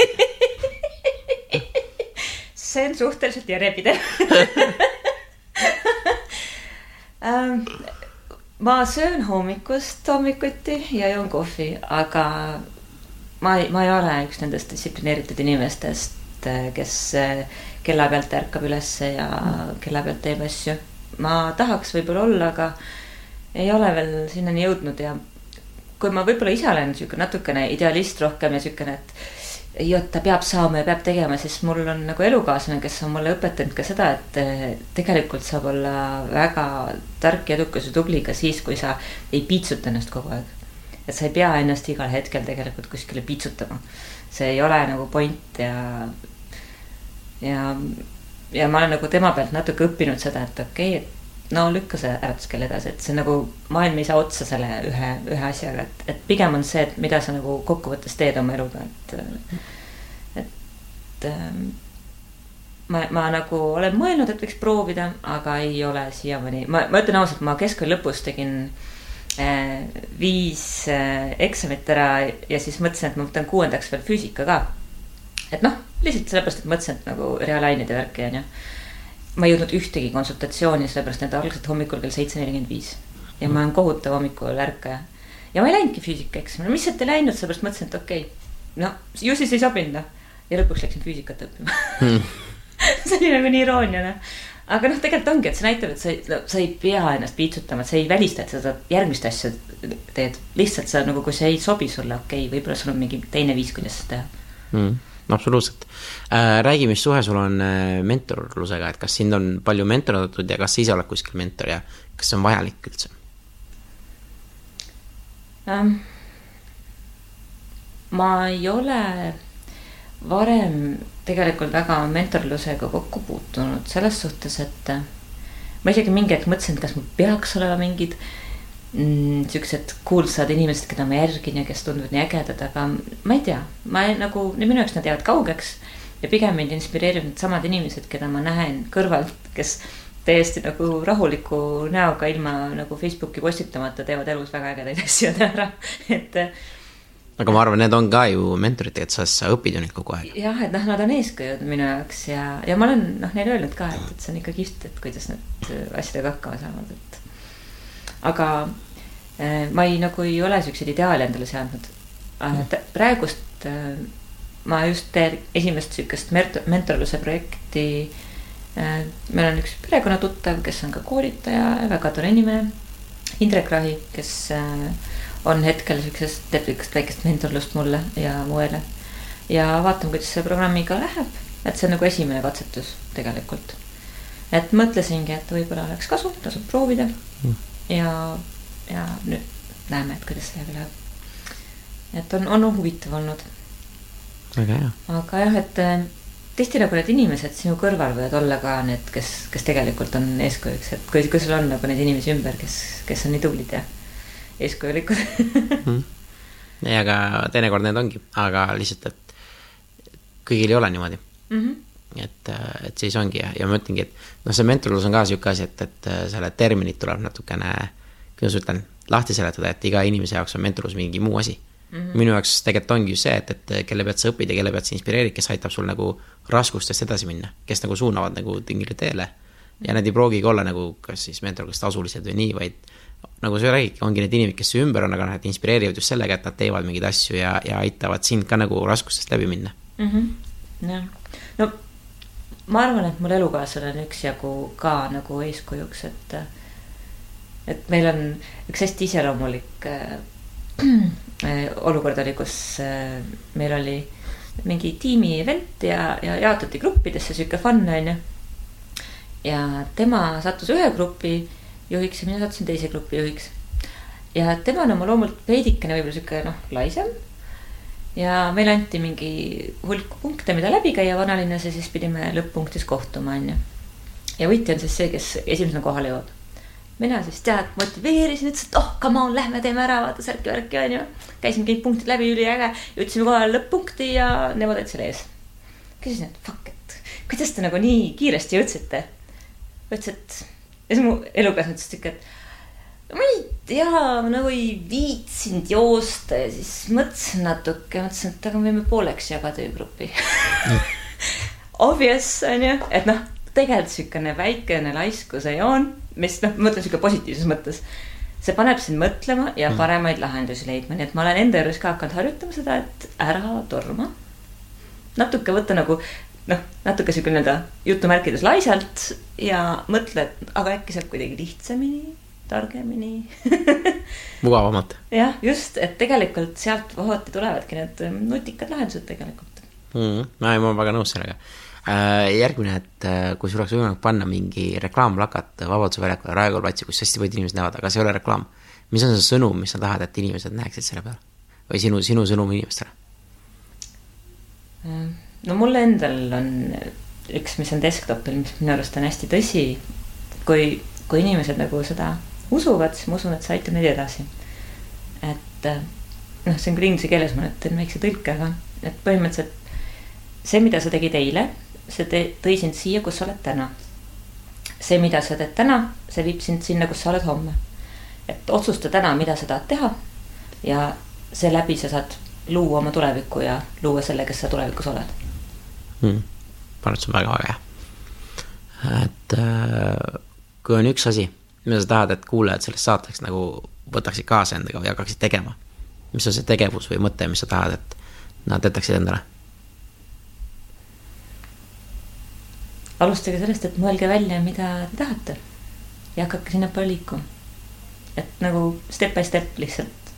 See on suhteliselt järjepidev. Ma söön hommikuti ja joon kohvi, aga ma ei ole üks nendest distsiplineeritud inimestest, kes kella pealt ärkab üles ja kella pealt teeb asju. Ma tahaks võib-olla olla, aga ei ole veel sinnani jõudnud ja kui ma võib-olla ise olen natukene idealist rohkem ja sükene, et ta peab saama ja peab tegema, siis mul on nagu elukaaslane, kes on mulle õpetanud ka seda, et tegelikult saab olla väga tark ja edukas ja tubli ka siis, kui sa ei piitsuta ennast kogu aeg. Et sa ei pea ennast igal hetkel tegelikult kuskile piitsutama. See ei ole nagu point ja ma olen nagu tema pealt natuke õppinud seda, et okei, et no lükka see äratuskell edasi, et see nagu maailm ei saa otsa selle ühe asjaga, et pigem on see, et mida sa nagu kokkuvõttes teed oma eluga, et ma nagu olen mõelnud, et võiks proovida, aga ei ole siiamaani. Ma ütlen ausalt, ma keskkooli lõpus tegin 5 eksamit ära ja siis mõtlesin, et ma võtan 6. veel füüsika ka. Et noh, lihtsalt sellepärast, et mõtlesin, et nagu reaalained ja värki on ja ma ei jõudnud ühtegi konsultatsiooni, sellepärast need algselt hommikul kell 7:45 ja ma olen kohutav hommikul ärkaja ja ma ei läinudki füüsika eksamile, mis et ei läinud, sellepärast mõtlesin, et okei, no ju siis ei sobinud ja lõpuks läksin füüsikat õppima. See oli nagu nii irooniane. Aga noh, tegelikult ongi, et see näitab, et sa ei pea ennast piitsutama, et sa ei välista, et seda järgmist asja teed. Lihtsalt sa nagu, kui see ei sobi sulle, okei, võibolla sul on mingi teine viis, kuidas seda teha. Absoluutselt. Räägi, mis suhe sul on mentorlusega, et kas sind on palju mentordatud ja kas sa ise oled kuskil mentor ja kas see on vajalik üldse? Ma ei ole varem tegelikult väga mentorlusega kokku puutunud selles suhtes, et ma isegi mingi aeg mõtlesin, et kas mul peaks olema mingid siuksed kuulsad inimesed, keda ma järgin ja kes tunduvad nii ägedad, aga ma ei tea, minu jaoks nad jäävad kaugeks ja pigem mind inspireerivad samad inimesed, keda ma näen kõrvalt, kes täiesti nagu rahuliku näoga ilma nagu Facebooki postitamata teevad elus väga ägedaid asju ära, et aga ma arvan, need on ka ju mentorid, et sa õpid ju nüüd kogu aeg. Jah, et nad on eeskujud minu jaoks ja ma olen neile öelnud ka, et see on ikka kihvt, et kuidas need asjadega hakkama saavad, aga ma ei ole sellised ideaali endale seadnud. Praegust ma just teen esimest sellisest mentorluse projekti. Meil on üks perekonnatuttav, kes on ka koolitaja, väga tore inimene, Indrek Rahi, kes on hetkel sellisest väikest mentorlust mulle ja muele ja vaatame, kuidas see programmiga läheb, et see on nagu esimene katsetus tegelikult, et mõtlesingi, et võib-olla oleks kasu, tasub proovida ja nüüd näeme, et kuidas see läheb, et on huvitav olnud väga hea. Aga jah, et tihti nagu need inimesed sinu kõrval võivad olla ka need, kes tegelikult on eeskujuks, et kui sul on nagu neid inimesi ümber, kes on nii tublid ja eeskujulikud. Ja aga teinekord need ongi, aga lihtsalt, et kõigil ei ole niimoodi. Et siis ongi ja ma mõtlengi, et see mentorlus on ka siuke asi, et selle terminit tuleb natukene, kuidas ütlen, lahti seletada, et iga inimese jaoks on mentorlus mingi muu asi. Minu jaoks tegelikult ongi just see, et kelle pealt sa õpid ja kelle pealt sa inspireerid, kes aitab sul nagu raskustest edasi minna, kes nagu suunavad nagu tingile teele ja need ei proogigi olla nagu kas siis mentor, kas tasulised või nii, vaid nagu sa räägid, ongi need inimesed, kes ümber on, aga nad inspireerivad just sellega, et nad teevad mingeid asju ja aitavad sind ka nagu raskustest läbi minna. Ja. No ma arvan, et mul elukaaslane on üksjagu ka nagu eeskujuks, et meil on üks hästi iseloomulik olukord oli, kus meil oli mingi tiimi event ja jaotati gruppidesse, siuke fun on ju. Ja tema sattus ühe grupi juhiks ja mina sattusin teise grupi juhiks. Ja tema on oma loomult veidikene võib-olla siuke laisem. Ja meil anti mingi hulk punkte, mida läbi käia vanalinnas ja siis pidime lõpp-punktis kohtuma on ju. Ja võitja on siis see, kes esimesena kohale jõuab. Mina siis motiveerisin, ütles, et come on, lähme teeme ära, vaata särki on ju. Käisin kõik punktid läbi üli äge, jõudsime kohale lõpp-punkti ja nemad olid selle ees. Küsisin, et fuck, et kuidas te nagu nii kiiresti jõudsite? Ütles, et ja siis mu elukas ütles ikka, et ma ei tea, nagu ei viitsinud joosta ja siis mõtlesin natuke, mõtlesin, et aga võime pooleks jagada grupi. Obvious on ju, et tegelikult sükene väikene laiskuse joon, mis mõtlen siuke positiivses mõttes, see paneb sind mõtlema ja paremaid lahendusi leidma, nii et ma olen enda juures ka hakanud harjutama seda, et ära torma. Natuke võtta nagu, natuke siuke jutumärkides laisalt ja mõtle, et aga äkki saab kuidagi lihtsamini, targemini. Mugavamalt. Jah, just, et tegelikult sealt vahoti tulevadki need nutikad lahendused tegelikult. Ma olen väga nõus sellega. Järgmine, et kui sul oleks võimalik panna mingi reklaamplakat Vabaduse väljakule Raekoja platsi, kus hästi palju inimesed näevad, aga see ei ole reklaam. Mis on see sõnum, mis sa tahad, et inimesed näeksid selle peale? Või sinu sõnum inimestele? No mulle endal on üks, mis on desktopil, mis minu arust on hästi tõsi. Kui inimesed nagu seda usuvad, siis ma usun, et see aitab neid edasi. Et see on küll inglise keeles, ma teen väikse tõlke, aga et põhimõtteliselt see, mida sa tegid eile, see tõi sind siia, kus sa oled täna. See, mida sa teed täna, see viib sind sinna, kus sa oled homme. Et otsusta täna, mida sa tahad teha ja see läbi sa saad luua oma tulevikku ja luua selle, kes sa tulevikus oled. Pannud see on väga hea. Et kui on üks asi, mida sa tahad, et kuulajad sellest saateks nagu võtaksid kaasa endaga või hakkaksid tegema, mis on see tegevus või mõte, mis sa tahad, et nad jätaksid endale? Alustage sellest, et mõelge välja, mida te tahate ja hakake sinna palju liikuma. Et nagu step by step lihtsalt.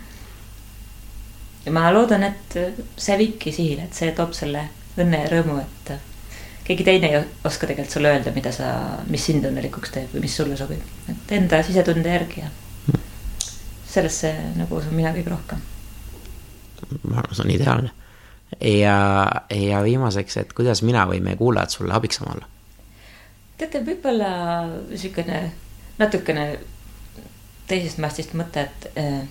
Ja ma loodan, et see viibki sihile, et see toob selle õnne ja rõõmu, et keegi teine ei oska tegelikult sulle öelda, mis sind õnnelikuks teeb või mis sulle sobib. Et enda sisetunde järgi ja sellesse nagu usun mina kõige rohkem. Ma arvan, see on ideaalne. Ja viimaseks, et kuidas mina või meie kuulajad sulle abiks samal? Teate, võib-olla sükene natukene teisest mastist mõte, et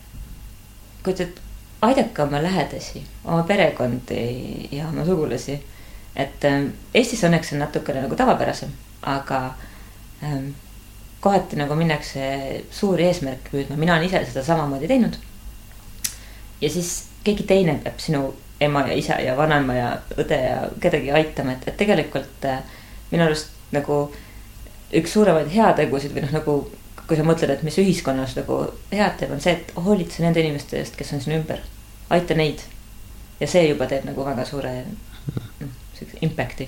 kui te aidake oma lähedasi, oma perekondi ja oma sugulasi, et Eestis õnneks on natukene nagu tavapärasem, aga kohati nagu minnakse suuri eesmärke püüdma, mina olen ise seda samamoodi teinud ja siis keegi teine peab sinu ema ja isa ja vanaema ja õde ja kedagi aitama, et tegelikult minu arust nagu üks suuremaid heategusid või nagu kui sa mõtled, et mis ühiskonnas nagu head teeb, on see, et hoolitse nende inimeste eest, kes on sinu ümber, aita neid ja see juba teeb nagu väga suure impacti.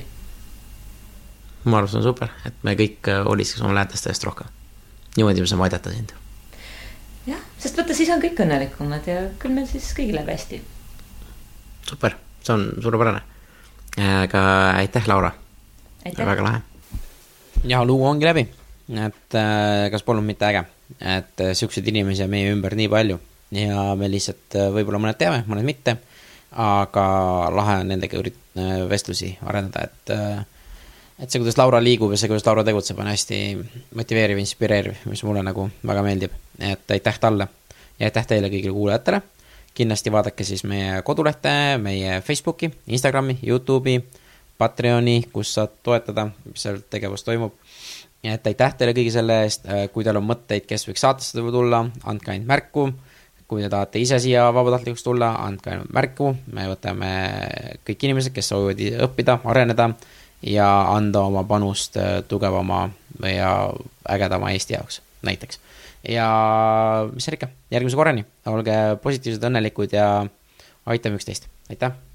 Ma arvan, see on super, et me kõik hoolitseks oma lähedaste eest rohkem. Niimoodi me saame aidata sind. Jah, sest võtta siis on kõik õnnelikumad ja küll meil siis kõigil läheb hästi. Super, see on suurepärane. Aga aitäh, Laura. Aitäh. Väga lahe. Ja lugu ongi läbi, et kas polnud mitte äge, et siukseid inimesi on meie ümber nii palju ja me lihtsalt võib-olla mõned teame, mõned mitte, aga lahe on nendega vestlusi arendada, et see, kuidas Laura liigub ja see, kuidas Laura tegutseb, on hästi motiveeriv, inspireeriv, mis mulle nagu väga meeldib, et aitäh talle ja aitäh teile kõigile kuulajatele. Kindlasti vaadake siis meie kodulehte, meie Facebooki, Instagrami, YouTube'i, Patreoni, kus saad toetada, mis seal tegevus toimub. Ja et aitäh teile kõigi selle eest, kui teil on mõtteid, kes võiks saatesse tulla, andke ainult märku. Kui te tahate ise siia vabatahtlikuks tulla, andke ainult märku. Me võtame kõik inimesed, kes soovivad õppida, areneda ja anda oma panust tugevama ja ägedama Eesti jaoks näiteks. Ja mis seal ikka, järgmise korrani, olge positiivsed, õnnelikud ja aitame üksteist. Aitäh!